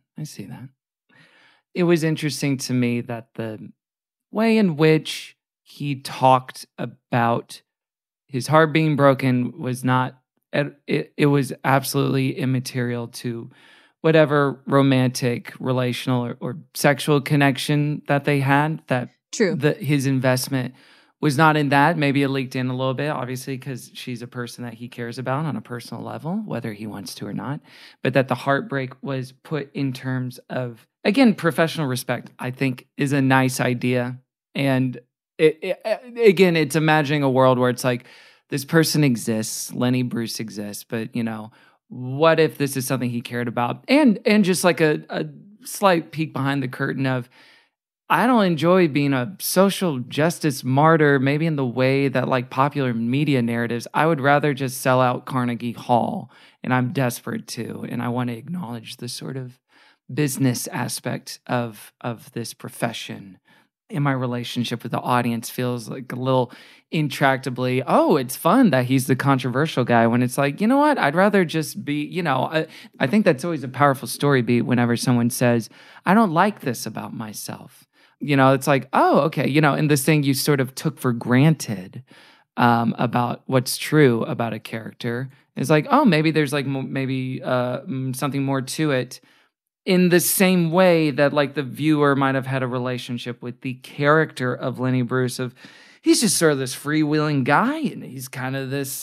Speaker 3: It was interesting to me that the way in which he talked about his heart being broken was not, it was absolutely immaterial to whatever romantic, relational, or sexual connection that they had. That
Speaker 5: true.
Speaker 3: His investment was not in that. Maybe it leaked in a little bit, obviously, because she's a person that he cares about on a personal level, whether he wants to or not. But that the heartbreak was put in terms of, again, professional respect, I think is a nice idea. And again, it's imagining a world where it's like, this person exists, Lenny Bruce exists, but, you know, what if this is something he cared about? And just like a slight peek behind the curtain of, I don't enjoy being a social justice martyr, maybe in the way that like popular media narratives. I would rather just sell out Carnegie Hall, and I'm desperate to, and I want to acknowledge the sort of business aspect of this profession. And my relationship with the audience feels like a little intractably, it's fun that he's the controversial guy, when it's like, you know what, I'd rather just be, you know, I think that's always a powerful story beat whenever someone says, I don't like this about myself. You know, it's like, oh, okay, you know, and this thing you sort of took for granted about what's true about a character is like, oh, maybe there's like something more to it, in the same way that like the viewer might have had a relationship with the character of Lenny Bruce of, he's just sort of this freewheeling guy, and he's kind of this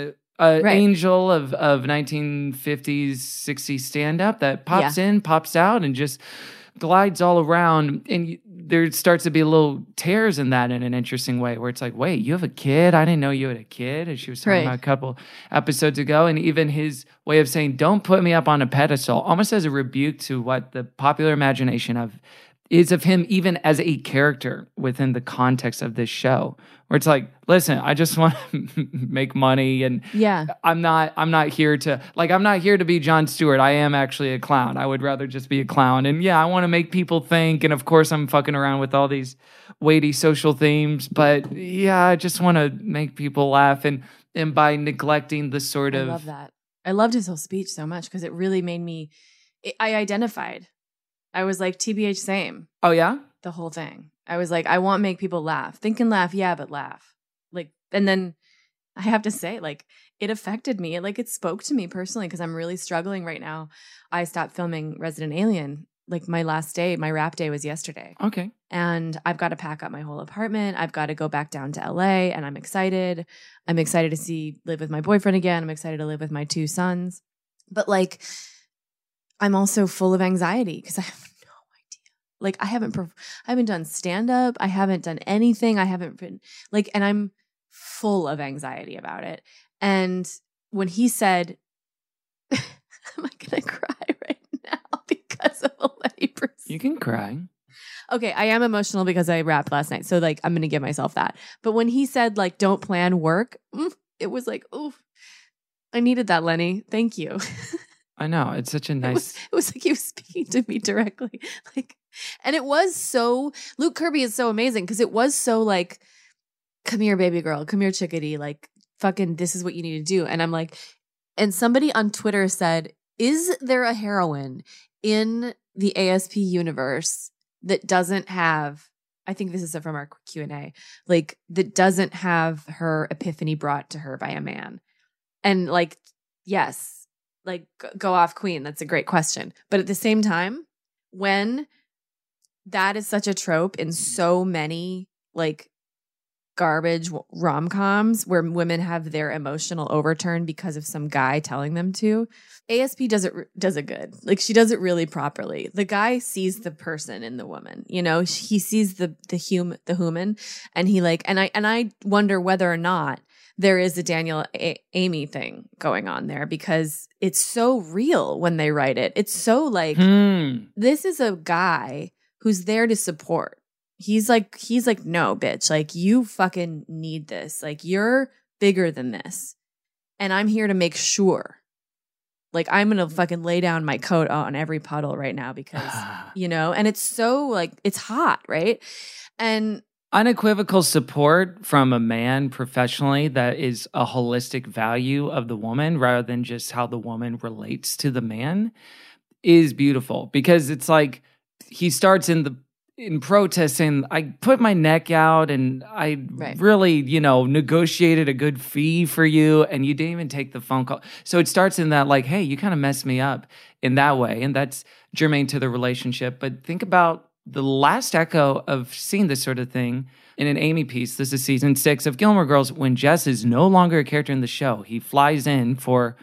Speaker 3: angel of 1950s, 60s stand-up that pops in, pops out, and just glides all around, and there starts to be a little tears in that in an interesting way, where it's like, wait, you have a kid? I didn't know you had a kid. As she was talking about a couple episodes ago, and even his way of saying, don't put me up on a pedestal, almost as a rebuke to what the popular imagination is of him, even as a character within the context of this show, where it's like, listen, I just want to make money, and I'm not here to be Jon Stewart. I am actually a clown. I would rather just be a clown, and I want to make people think, and of course I'm fucking around with all these weighty social themes, but I just want to make people laugh, and by neglecting the sort of...
Speaker 5: I love that. I loved his whole speech so much, because it really made me... I identified. I was like, TBH, same.
Speaker 3: Oh, yeah?
Speaker 5: The whole thing. I was like, I want to make people laugh. Think and laugh, but laugh. Like, and then I have to say, like, it affected me. It spoke to me personally, because I'm really struggling right now. I stopped filming Resident Alien. Like, my last day, my wrap day was yesterday.
Speaker 3: Okay.
Speaker 5: And I've got to pack up my whole apartment. I've got to go back down to LA, and I'm excited. I'm excited to live with my boyfriend again. I'm excited to live with my 2 sons. But, like, I'm also full of anxiety, because I have no idea. Like, I haven't done stand-up. I haven't done anything. I haven't been like, and I'm full of anxiety about it. And when he said, am I going to cry right now because of a Lenny Bruce?
Speaker 3: You can cry.
Speaker 5: Okay, I am emotional because I rapped last night. So, like, I'm going to give myself that. But when he said, like, don't plan work, it was like, ooh, I needed that, Lenny. Thank you.
Speaker 3: I know. It's such a nice...
Speaker 5: It was like he was speaking to me directly. Like, and it was so... Luke Kirby is so amazing, because it was so like, come here, baby girl. Come here, chickadee. Like, fucking, this is what you need to do. And I'm like... And somebody on Twitter said, is there a heroine in the ASP universe that doesn't have... I think this is from our Q&A. Like, that doesn't have her epiphany brought to her by a man? And like, yes... Like, go off, queen. That's a great question. But at the same time, when that is such a trope in so many like garbage rom-coms where women have their emotional overturn because of some guy telling them to, ASP does it good. Like, she does it really properly. The guy sees the person in the woman, you know, he sees the human, and he like, and I wonder whether or not there is a Daniel Amy thing going on there, because it's so real when they write it. It's so like, this is a guy who's there to support. He's like, no, bitch, like, you fucking need this. Like, you're bigger than this. And I'm here to make sure. Like, I'm going to fucking lay down my coat on every puddle right now, because, you know, and it's so like, it's hot, right? And
Speaker 3: unequivocal support from a man professionally that is a holistic value of the woman rather than just how the woman relates to the man is beautiful, because it's like he starts in protest saying, I put my neck out and I really, you know, negotiated a good fee for you, and you didn't even take the phone call. So it starts in that like, hey, you kind of messed me up in that way, and that's germane to the relationship. But think about the last echo of seeing this sort of thing in an Amy piece. This is season 6 of Gilmore Girls, when Jess is no longer a character in the show. He flies in for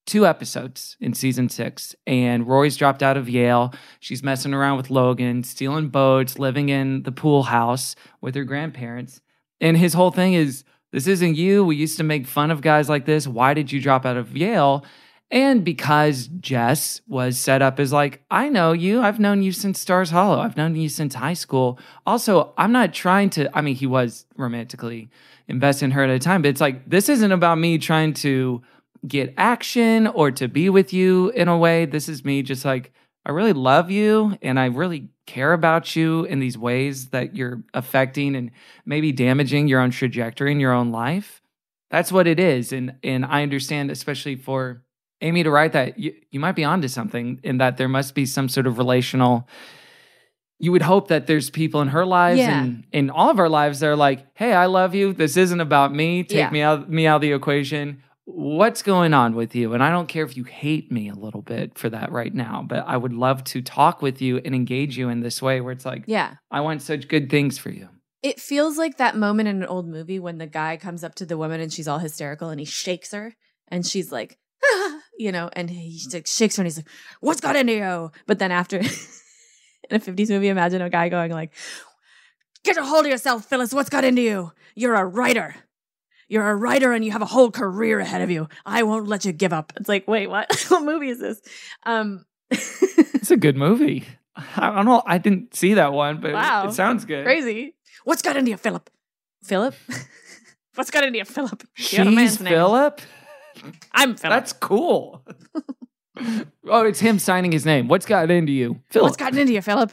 Speaker 3: 2 episodes in season 6, and Rory's dropped out of Yale. She's messing around with Logan, stealing boats, living in the pool house with her grandparents. And his whole thing is, this isn't you. We used to make fun of guys like this. Why did you drop out of Yale? And because Jess was set up as like, I know you. I've known you since Stars Hollow. I've known you since high school. Also, I'm not trying to, I mean, he was romantically invested in her at a time, but it's like, this isn't about me trying to get action or to be with you in a way. This is me just like, I really love you and I really care about you in these ways that you're affecting and maybe damaging your own trajectory in your own life. That's what it is. And I understand, especially for Amy to write that, you might be onto something in that there must be some sort of relational. You would hope that there's people in her lives and in all of our lives that are like, hey, I love you. This isn't about me. Take me out of the equation. What's going on with you? And I don't care if you hate me a little bit for that right now, but I would love to talk with you and engage you in this way where it's like, I want such good things for you.
Speaker 5: It feels like that moment in an old movie when the guy comes up to the woman and she's all hysterical and he shakes her and she's like, you know, and he shakes her and he's like, what's got into you? But then after in a 50s movie, imagine a guy going like, get a hold of yourself, Phyllis. What's got into you? You're a writer. You're a writer and you have a whole career ahead of you. I won't let you give up. It's like, wait, what? What movie is this?
Speaker 3: It's a good movie. I don't know. I didn't see that one, but it sounds good.
Speaker 5: Crazy. What's got into you, Philip? Philip? What's got into you, Philip?
Speaker 3: She's Philip?
Speaker 5: I'm Philip.
Speaker 3: That's cool. Oh, it's him signing his name. What's got into you, Philip?
Speaker 5: What's gotten into you, Philip?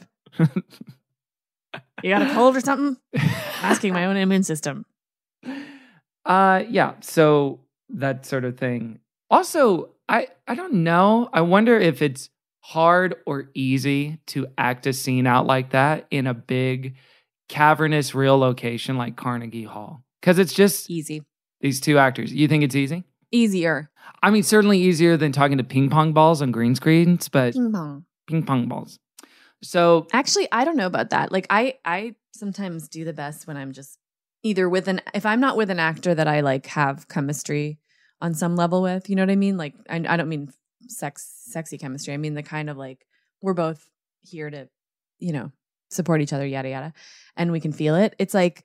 Speaker 5: You got a cold or something? I'm asking my own immune system.
Speaker 3: Yeah, so that sort of thing. Also, I don't know. I wonder if it's hard or easy to act a scene out like that in a big, cavernous, real location like Carnegie Hall. Because it's just
Speaker 5: easy.
Speaker 3: These 2 actors. You think it's easy?
Speaker 5: Easier.
Speaker 3: I mean, certainly easier than talking to ping pong balls on green screens, but ping pong balls. So
Speaker 5: actually, I don't know about that. Like I sometimes do the best when I'm just either with if I'm not with an actor that I like have chemistry on some level with, you know what I mean? Like, I don't mean sexy chemistry. I mean the kind of like, we're both here to, you know, support each other, yada, yada. And we can feel it. It's like,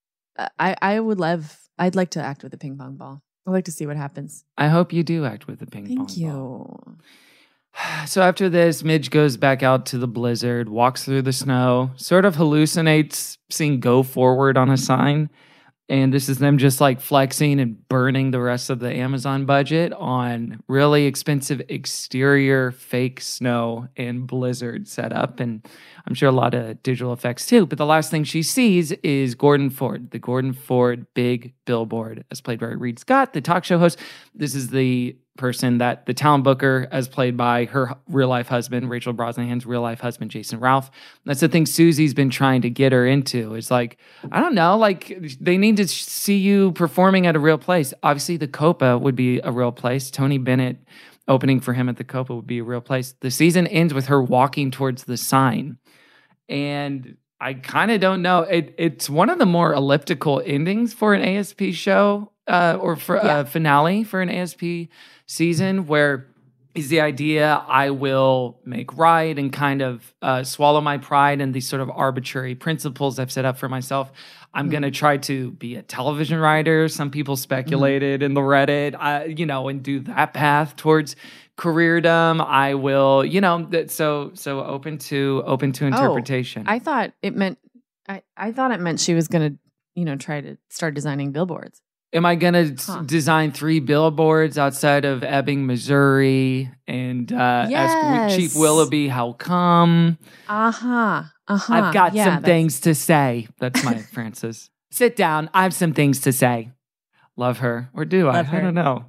Speaker 5: I'd like to act with a ping pong ball. I'd like to see what happens.
Speaker 3: I hope you do act with a ping pong ball.
Speaker 5: Thank you.
Speaker 3: So after this, Midge goes back out to the blizzard, walks through the snow, sort of hallucinates seeing "Go Forward" on a sign. And this is them just like flexing and burning the rest of the Amazon budget on really expensive exterior fake snow and blizzard setup. And I'm sure a lot of digital effects too. But the last thing she sees is Gordon Ford, the Gordon Ford big billboard, as played by Reed Scott, the talk show host. This is the person that the talent booker, as played by her real life husband, Rachel Brosnahan's real life husband, Jason Ralph. That's the thing Susie's been trying to get her into. It's like, I don't know, like they need to see you performing at a real place. Obviously the Copa would be a real place. Tony Bennett opening for him at the Copa would be a real place. The season ends with her walking towards the sign. And I kind of don't know. It's one of the more elliptical endings for an ASP show or for a finale for an ASP season, where is the idea I will make right and kind of swallow my pride and these sort of arbitrary principles I've set up for myself. I'm going to try to be a television writer. Some people speculated in the Reddit, and do that path towards careerdom. I will, so open to interpretation.
Speaker 5: I thought it meant she was going to, try to start designing billboards.
Speaker 3: Am I going to design 3 billboards outside of Ebbing, Missouri, and ask Chief Willoughby how come? I've got some things to say. That's my Frances. Sit down. I have some things to say. Love her. Or do I? I don't know.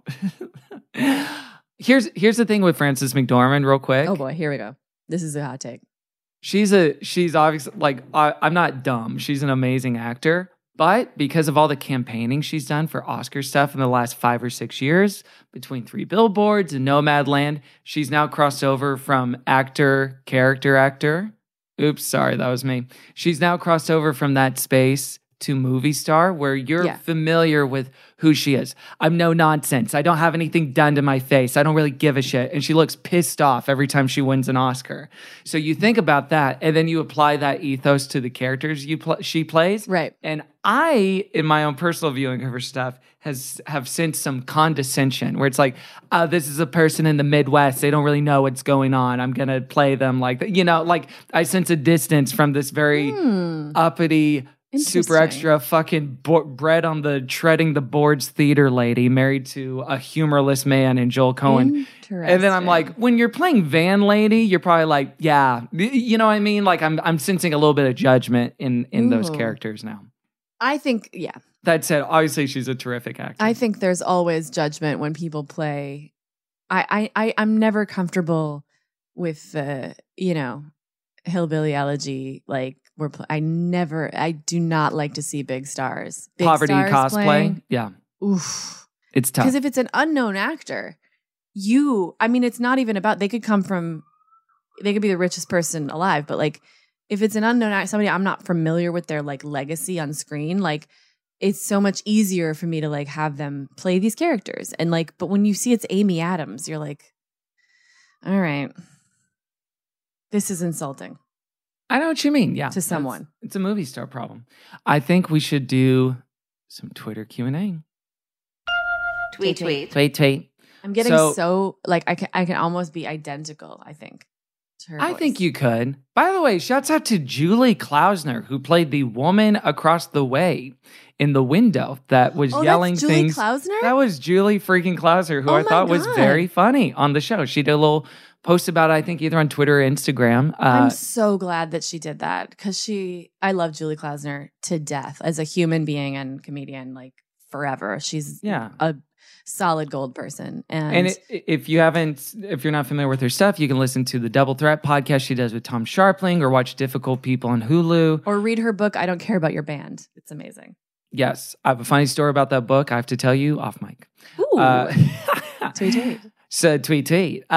Speaker 3: Here's the thing with Frances McDormand, real quick.
Speaker 5: Oh boy, here we go. This is a hot take.
Speaker 3: She's obviously like, I'm not dumb. She's an amazing actor. But because of all the campaigning she's done for Oscar stuff in the last 5 or 6 years, between 3 billboards and Nomadland, she's now crossed over from character actor. Oops, sorry, that was me. She's now crossed over from that space to movie star where you're familiar with who she is. I'm no nonsense. I don't have anything done to my face. I don't really give a shit. And she looks pissed off every time she wins an Oscar. So you think about that, and then you apply that ethos to the characters she plays.
Speaker 5: Right.
Speaker 3: And I, in my own personal viewing of her stuff, have sensed some condescension where it's like, this is a person in the Midwest. They don't really know what's going on. I'm going to play them like that. You know, like I sense a distance from this very uppity, super extra fucking bread on the treading the boards theater lady married to a humorless man in Joel Coen. And then I'm like, when you're playing van lady, you're probably like, yeah, you know what I mean? Like I'm sensing a little bit of judgment in those characters now.
Speaker 5: I think, yeah.
Speaker 3: That said, obviously she's a terrific actor.
Speaker 5: I think there's always judgment when people play. I'm never comfortable with the, hillbilly elegy. Like I do not like to see big stars. Big
Speaker 3: Poverty
Speaker 5: stars
Speaker 3: cosplay.
Speaker 5: playing.
Speaker 3: Yeah.
Speaker 5: Oof.
Speaker 3: It's tough.
Speaker 5: Because if it's an unknown actor, it's not even about, they could be the richest person alive, but like, if it's an unknown actor, somebody I'm not familiar with their like legacy on screen, like it's so much easier for me to like have them play these characters. And like, but when you see it's Amy Adams, you're like, all right, this is insulting.
Speaker 3: I know what you mean. Yeah.
Speaker 5: To someone.
Speaker 3: It's a movie star problem. I think we should do some Twitter Q&A. Tweet.
Speaker 5: I'm getting so like, I can almost be identical, I think.
Speaker 3: I think you could. By the way, shouts out to Julie Klausner, who played the woman across the way in the window that was yelling
Speaker 5: that's Julie
Speaker 3: things.
Speaker 5: Klausner?
Speaker 3: That was Julie freaking Klausner, who I thought was very funny on the show. She did a little post about it, I think, either on Twitter or Instagram.
Speaker 5: I'm so glad that she did that because I love Julie Klausner to death as a human being and comedian, like forever. She's a solid gold person. And
Speaker 3: if you're not familiar with her stuff, you can listen to the Double Threat podcast she does with Tom Sharpling or watch Difficult People on Hulu.
Speaker 5: Or read her book, I Don't Care About Your Band. It's amazing.
Speaker 3: Yes. I have a funny story about that book. I have to tell you off mic.
Speaker 5: Ooh. Tweet.
Speaker 3: So tweet.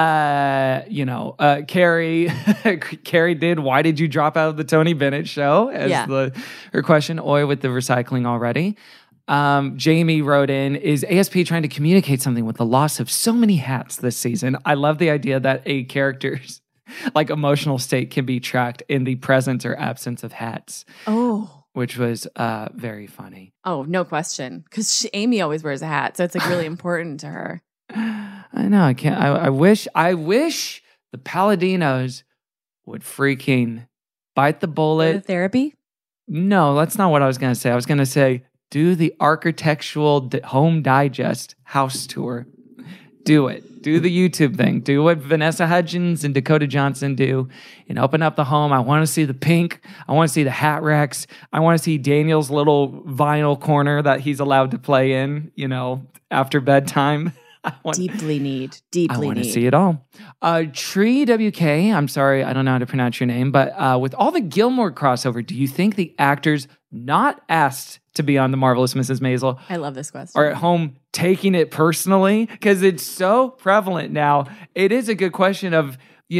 Speaker 3: Carrie did, why did you drop out of the Tony Bennett show? As her question, Oi, with the recycling already. Jamie wrote in, is ASP trying to communicate something with the loss of so many hats this season? I love the idea that a character's like emotional state can be tracked in the presence or absence of hats.
Speaker 5: Oh.
Speaker 3: Which was very funny.
Speaker 5: Oh, no question. Because Amy always wears a hat, so it's like really important to her.
Speaker 3: I know. I can't. I wish the Palladinos would freaking bite the bullet.
Speaker 5: Go to therapy?
Speaker 3: No, that's not what I was going to say. I was going to say, do the Architectural Home Digest house tour. Do it. Do the YouTube thing. Do what Vanessa Hudgens and Dakota Johnson do and open up the home. I want to see the pink. I want to see the hat racks. I want to see Daniel's little vinyl corner that he's allowed to play in, after bedtime. I want to see it all. Tree WK, I'm sorry, I don't know how to pronounce your name, but with all the Gilmore crossover, do you think the actors not asked to be on The Marvelous Mrs. Maisel
Speaker 5: I love this question.
Speaker 3: are at home taking it personally? Because it's so prevalent now. It is a good question of,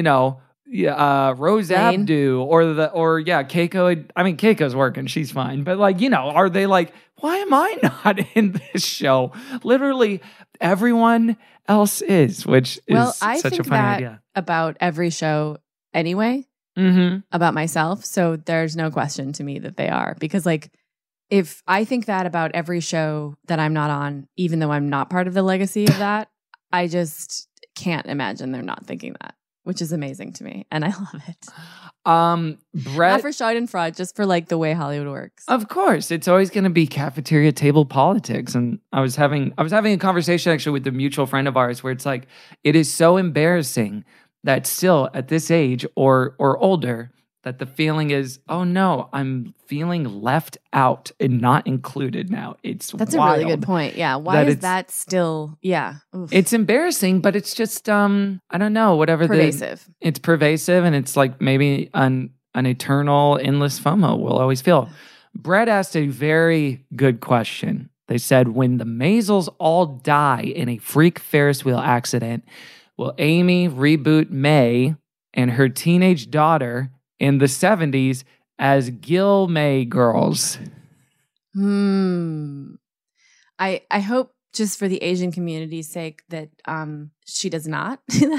Speaker 3: Rose Abdu or Keiko. I mean, Keiko's working. She's fine. But are they like, why am I not in this show? Literally everyone else is, which is such a funny idea.
Speaker 5: About every show anyway, about myself. So there's no question to me that they are. Because if I think that about every show that I'm not on, even though I'm not part of the legacy of that, I just can't imagine they're not thinking that. Which is amazing to me, and I love it.
Speaker 3: Brett,
Speaker 5: not for Schadenfreude, just for the way Hollywood works.
Speaker 3: Of course, it's always going to be cafeteria table politics. And I was having a conversation actually with a mutual friend of ours where it's like, it is so embarrassing that still at this age or older, that the feeling is, oh no, I'm feeling left out and not included now. That's
Speaker 5: wild. A really good point. Yeah. Why is that still? Yeah.
Speaker 3: Oof. It's embarrassing, but it's just, I don't know, whatever.
Speaker 5: Pervasive.
Speaker 3: It's pervasive, and it's like maybe an eternal, endless FOMO we'll always feel. Brett asked a very good question. They said, when the Maisels all die in a freak Ferris wheel accident, will Amy reboot May and her teenage daughter in the 70s as Gil May girls?
Speaker 5: I hope just for the Asian community's sake that she does not do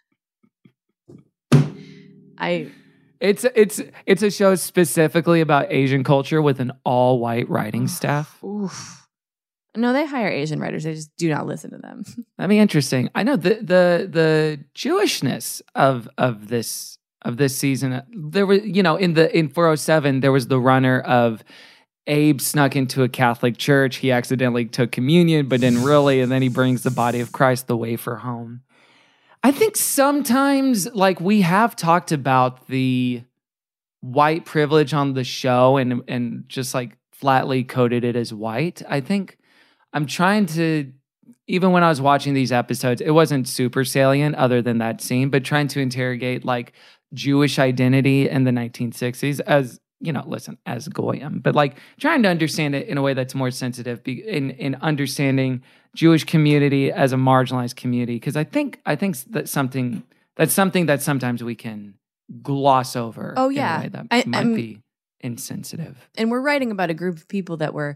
Speaker 5: that.
Speaker 3: It's a show specifically about Asian culture with an all-white writing staff.
Speaker 5: Oof. No, they hire Asian writers. They just do not listen to them.
Speaker 3: That'd be interesting. I know the Jewishness of this season. There was, in 407 there was the runner of Abe snuck into a Catholic church. He accidentally took communion, but didn't really, and then he brings the body of Christ, the wafer, home. I think sometimes, like, we have talked about the white privilege on the show and just like flatly coded it as white. I think I'm trying to, even when I was watching these episodes, it wasn't super salient other than that scene, but trying to interrogate like Jewish identity in the 1960s as, as Goyim, but like trying to understand it in a way that's more sensitive in understanding Jewish community as a marginalized community. Because I think that's something that sometimes we can gloss over.
Speaker 5: Oh yeah,
Speaker 3: in a way that might be insensitive.
Speaker 5: And we're writing about a group of people that were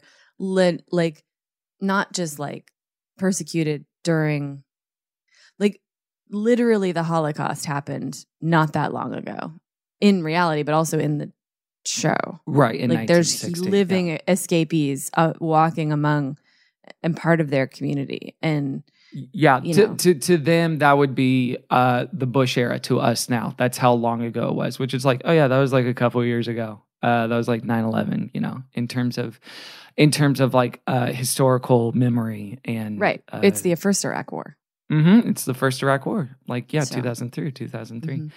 Speaker 5: not just like persecuted during, like, literally the Holocaust happened not that long ago in reality, but also in the show.
Speaker 3: Right. In
Speaker 5: like there's living escapees walking among and part of their community. And
Speaker 3: to them, that would be the Bush era. To us now, that's how long ago it was, which is like, oh yeah, that was like a couple of years ago. That was like 9/11, in terms of like historical memory and
Speaker 5: right. It's the first Iraq War.
Speaker 3: Mm-hmm. It's the first Iraq War. 2003. Mm-hmm.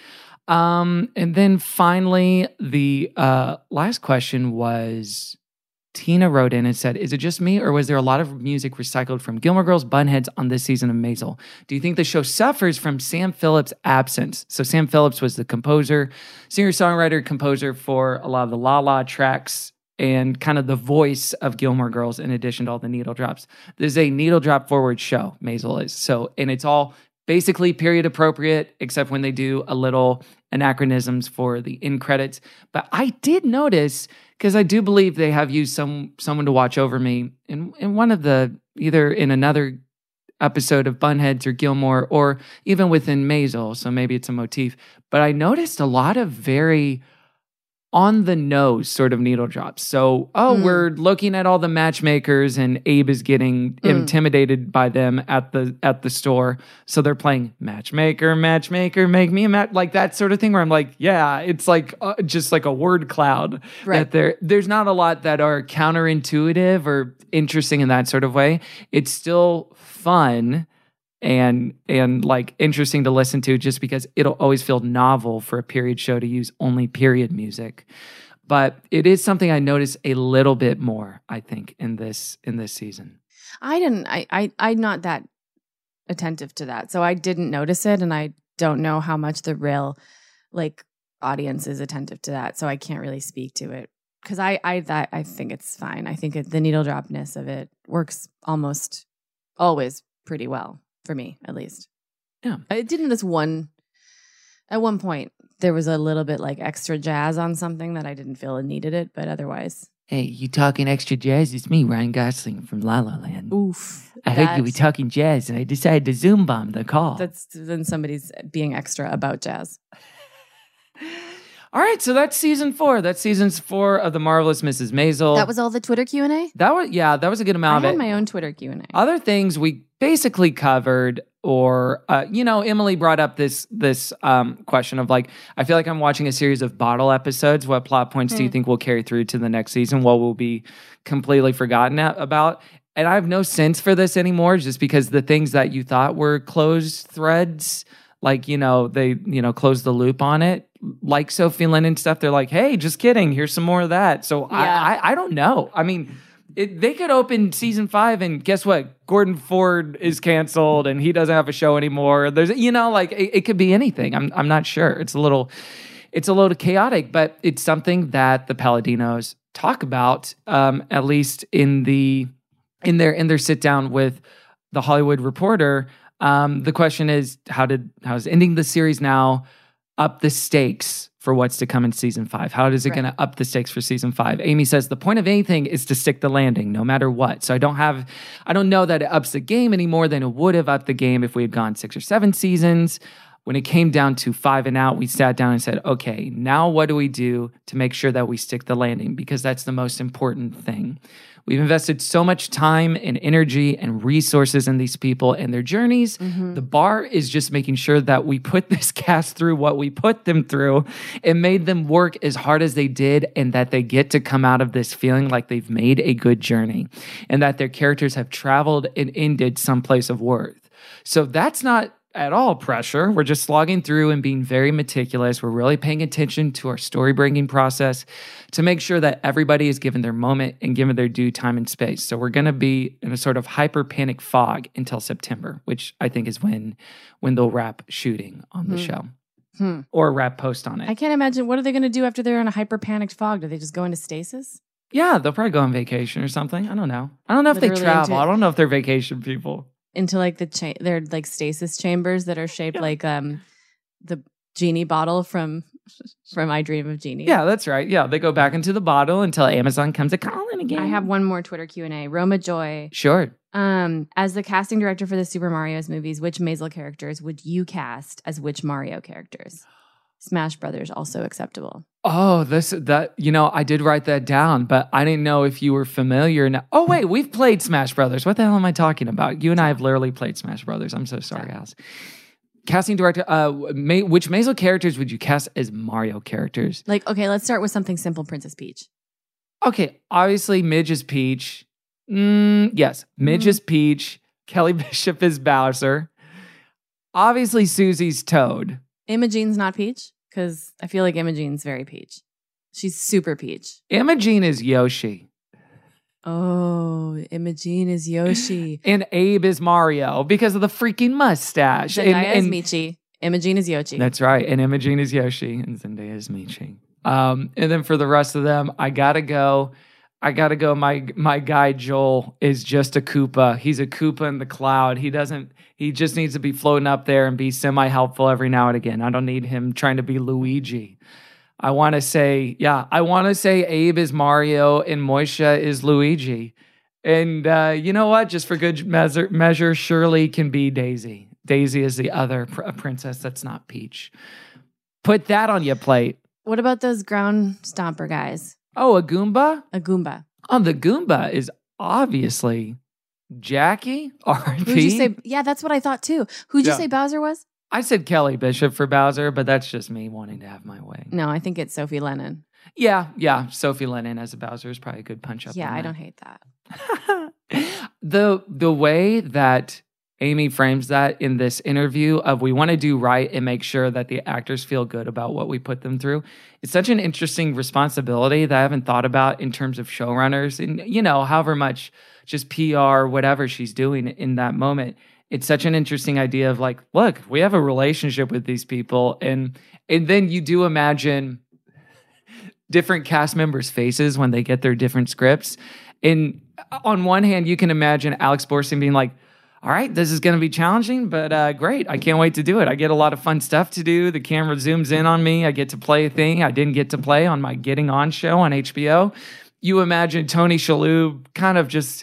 Speaker 3: And then finally, the last question was, Tina wrote in and said, is it just me, or was there a lot of music recycled from Gilmore Girls, Bunheads on this season of Maisel? Do you think the show suffers from Sam Phillips' absence? So Sam Phillips was the composer, singer-songwriter, composer for a lot of the La La tracks and kind of the voice of Gilmore Girls in addition to all the needle drops. This is a needle drop forward show, Maisel is. So, and it's all basically period appropriate, except when they do a little anachronisms for the end credits. But I did notice, because I do believe they have used someone to watch over me in one of the, either in another episode of Bunheads or Gilmore, or even within Maisel, so maybe it's a motif. But I noticed a lot of very on the nose sort of needle drops. So, we're looking at all the matchmakers and Abe is getting intimidated by them at the store. So they're playing matchmaker, make me a match, like that sort of thing where I'm like, yeah, it's like just like a word cloud. Right. That there's not a lot that are counterintuitive or interesting in that sort of way. It's still fun and like interesting to listen to, just because it'll always feel novel for a period show to use only period music. But it is something I noticed a little bit more, I think, in this season.
Speaker 5: I'm not that attentive to that, so I didn't notice it, and I don't know how much the real like audience is attentive to that, so I can't really speak to it, because I think it's fine. I think the needle dropness of it works almost always pretty well. For me, at least.
Speaker 3: Yeah.
Speaker 5: I did notice at one point, there was a little bit like extra jazz on something that I didn't feel it needed it, but otherwise.
Speaker 3: Hey, you talking extra jazz? It's me, Ryan Gosling from La La Land.
Speaker 5: Oof.
Speaker 3: I heard you were talking jazz and I decided to Zoom bomb the call.
Speaker 5: That's then somebody's being extra about jazz.
Speaker 3: All right, so that's season 4. That's season 4 of The Marvelous Mrs. Maisel.
Speaker 5: That was all the Twitter Q&A?
Speaker 3: That was a good amount of it.
Speaker 5: I had my own Twitter Q&A.
Speaker 3: Other things we basically covered, or Emily brought up this question of like, I feel like I'm watching a series of bottle episodes. What plot points do you think will carry through to the next season? What will be completely forgotten about? And I have no sense for this anymore, just because the things that you thought were closed threads, like, they, closed the loop on it. Like Sophie Lynn and stuff, they're like, hey, just kidding, here's some more of that. So yeah. I don't know. I mean, they could open season 5 and guess what? Gordon Ford is canceled and he doesn't have a show anymore. There's, it could be anything. I'm not sure. It's a little chaotic, but it's something that the Palladinos talk about, at least in their sit down with the Hollywood Reporter. The question is, how's ending the series now up the stakes for what's to come in season 5? How is it going to up the stakes for season 5? Amy says the point of anything is to stick the landing no matter what. So I don't know that it ups the game any more than it would have upped the game if we had gone 6 or 7 seasons. When it came down to 5 and out, we sat down and said, okay, now what do we do to make sure that we stick the landing? Because that's the most important thing. We've invested so much time and energy and resources in these people and their journeys. Mm-hmm. The bar is just making sure that we put this cast through what we put them through and made them work as hard as they did, and that they get to come out of this feeling like they've made a good journey and that their characters have traveled and ended someplace of worth. So that's not at all pressure. We're just slogging through and being very meticulous. We're really paying attention to our story bringing process to make sure that everybody is given their moment and given their due time and space. So we're going to be in a sort of hyper panic fog until September, which I think is when they'll wrap shooting on the show or wrap post on it.
Speaker 5: I can't imagine. What are they going to do after they're in a hyper panicked fog? Do they just go into stasis?
Speaker 3: Yeah, they'll probably go on vacation or something. I don't know. I don't know if they travel. I don't know if they're vacation people.
Speaker 5: Into like they're like stasis chambers that are shaped like the genie bottle from I Dream of Jeannie.
Speaker 3: Yeah, that's right. Yeah, they go back into the bottle until Amazon comes a calling again.
Speaker 5: I have one more Twitter Q&A. Roma Joy.
Speaker 3: Sure.
Speaker 5: As the casting director for the Super Mario's movies, which Maisel characters would you cast as which Mario characters? Smash Brothers also acceptable.
Speaker 3: Oh, I did write that down, but I didn't know if you were familiar. Oh, wait, we've played Smash Brothers. What the hell am I talking about? You and I have literally played Smash Brothers. I'm so sorry, Alice. Casting director, which Maisel characters would you cast as Mario characters?
Speaker 5: Like, okay, let's start with something simple, Princess Peach.
Speaker 3: Okay, obviously Midge is Peach. Yes, Midge is Peach. Kelly Bishop is Bowser. Obviously Susie's Toad.
Speaker 5: Imogene's not Peach? Because I feel like Imogene's very Peach. She's super Peach.
Speaker 3: Imogene is Yoshi.
Speaker 5: Oh, Imogene is Yoshi.
Speaker 3: And Abe is Mario because of the freaking mustache.
Speaker 5: Zendaya is Michi. Imogene is Yoshi.
Speaker 3: That's right. And Imogene is Yoshi. And Zendaya is Michi. And then for the rest of them, I gotta go. My guy Joel is just a Koopa. He's a Koopa in the cloud. He just needs to be floating up there and be semi-helpful every now and again. I don't need him trying to be Luigi. I want to say Abe is Mario and Moisha is Luigi. And you know what? Just for good measure, Shirley can be Daisy. Daisy is the other princess that's not Peach. Put that on your plate.
Speaker 5: What about those ground stomper guys?
Speaker 3: Oh, a Goomba?
Speaker 5: A Goomba.
Speaker 3: Oh, the Goomba is obviously Jackie, RP.
Speaker 5: Who'd you say? Yeah, that's what I thought too. Who'd you say Bowser was?
Speaker 3: I said Kelly Bishop for Bowser, but that's just me wanting to have my way.
Speaker 5: No, I think it's Sophie Lennon.
Speaker 3: Yeah. Sophie Lennon as a Bowser is probably a good punch up.
Speaker 5: Yeah, I don't hate that.
Speaker 3: The way that Amy frames that in this interview of we want to do right and make sure that the actors feel good about what we put them through. It's such an interesting responsibility that I haven't thought about in terms of showrunners and, however much just PR, whatever she's doing in that moment. It's such an interesting idea of like, look, we have a relationship with these people. And then you do imagine different cast members' faces when they get their different scripts. And on one hand, you can imagine Alex Borstein being like, all right, this is going to be challenging, but great. I can't wait to do it. I get a lot of fun stuff to do. The camera zooms in on me. I get to play a thing I didn't get to play on my Getting On show on HBO. You imagine Tony Shalhoub kind of just,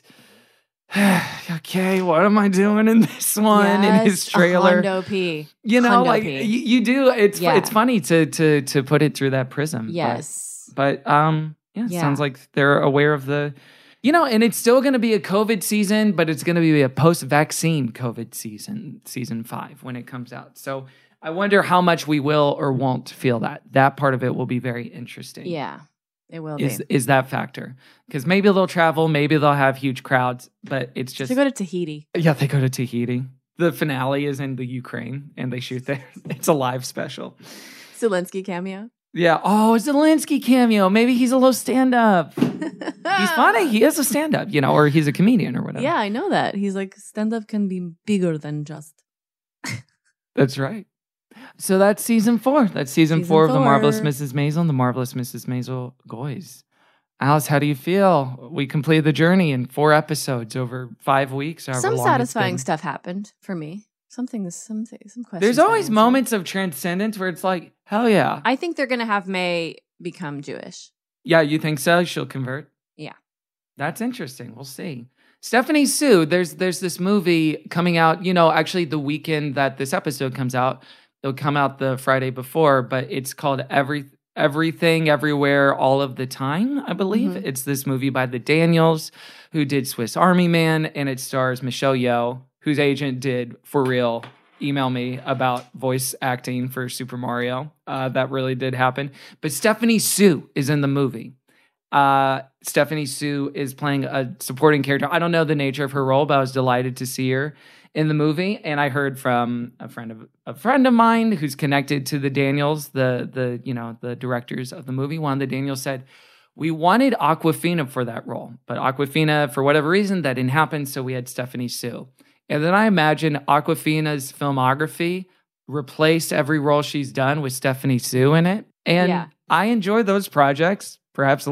Speaker 3: okay, what am I doing in this one? In his trailer.
Speaker 5: Hundo P.
Speaker 3: You do. It's funny to put it through that prism.
Speaker 5: Yes.
Speaker 3: But sounds like they're aware of the... and it's still going to be a COVID season, but it's going to be a post-vaccine COVID season 5 when it comes out. So I wonder how much we will or won't feel that. That part of it will be very interesting.
Speaker 5: Yeah, it will be.
Speaker 3: Is that factor. Because maybe they'll travel, maybe they'll have huge crowds, but it's just...
Speaker 5: They go to Tahiti.
Speaker 3: Yeah, they go to Tahiti. The finale is in the Ukraine, and they shoot there. It's a live special.
Speaker 5: Zelensky cameo.
Speaker 3: Yeah. Oh, Zelensky cameo. Maybe he's a little stand-up. He's funny. He is a stand-up, or he's a comedian or whatever.
Speaker 5: Yeah, I know that. He's like, stand-up can be bigger than just.
Speaker 3: That's right. So that's season 4. That's season 4 of The Marvelous Mrs. Maisel and The Marvelous Mrs. Maisel Goys. Alice, how do you feel? We completed the journey in 4 episodes over 5 weeks.
Speaker 5: Some satisfying stuff happened for me. Some questions.
Speaker 3: There's always moments of transcendence where it's like, hell yeah.
Speaker 5: I think they're going to have May become Jewish.
Speaker 3: Yeah, you think so? She'll convert?
Speaker 5: Yeah.
Speaker 3: That's interesting. We'll see. Stephanie Sue, there's this movie coming out, actually the weekend that this episode comes out. It'll come out the Friday before, but it's called Everything, Everywhere, All of the Time, I believe. Mm-hmm. It's this movie by the Daniels, who did Swiss Army Man, and it stars Michelle Yeoh, whose agent did, for real, email me about voice acting for Super Mario. That really did happen. But Stephanie Sue is in the movie. Stephanie Sue is playing a supporting character. I don't know the nature of her role, but I was delighted to see her in the movie. And I heard from a friend of mine who's connected to the Daniels, the directors of the movie. One of the Daniels said, we wanted Awkwafina for that role, but Awkwafina, for whatever reason, that didn't happen. So we had Stephanie Sue. And then I imagine Awkwafina's filmography replaced every role she's done with Stephanie Sue in it. And I enjoy those projects, perhaps,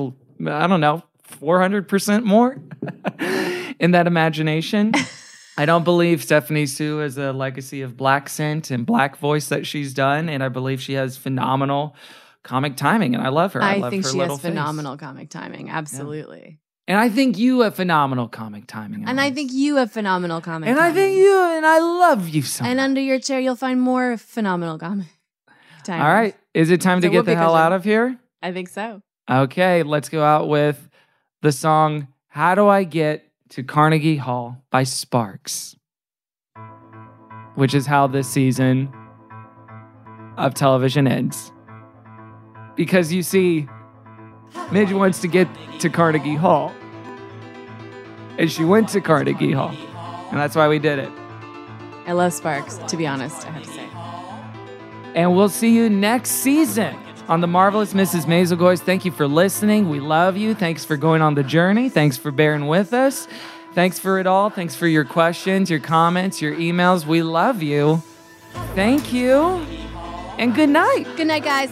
Speaker 3: 400% more in that imagination. I don't believe Stephanie Sue has a legacy of black scent and black voice that she's done. And I believe she has phenomenal comic timing. And I love her.
Speaker 5: I think she has phenomenal comic timing. Absolutely.
Speaker 3: Yeah. And I think you have phenomenal comic timing.
Speaker 5: And I think you have phenomenal comic timing.
Speaker 3: And I think you, and I love you so much.
Speaker 5: And under your chair, you'll find more phenomenal comic timing.
Speaker 3: All right. Is it time to get the hell out of here?
Speaker 5: I think so.
Speaker 3: Okay. Let's go out with the song, How Do I Get to Carnegie Hall by Sparks, which is how this season of television ends. Because you see, Midge wants to get to Carnegie Hall. And she went to Carnegie Hall. And that's why we did it.
Speaker 5: I love Sparks, to be honest, I have to say.
Speaker 3: And we'll see you next season on The Marvelous Mrs. Maisel. Thank you for listening. We love you. Thanks for going on the journey. Thanks for bearing with us. Thanks for it all. Thanks for your questions, your comments, your emails. We love you. Thank you. And good night.
Speaker 5: Good night, guys.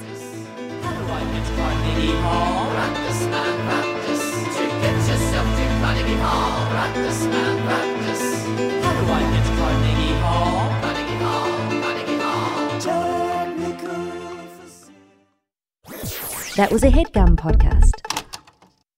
Speaker 14: That was a HeadGum podcast.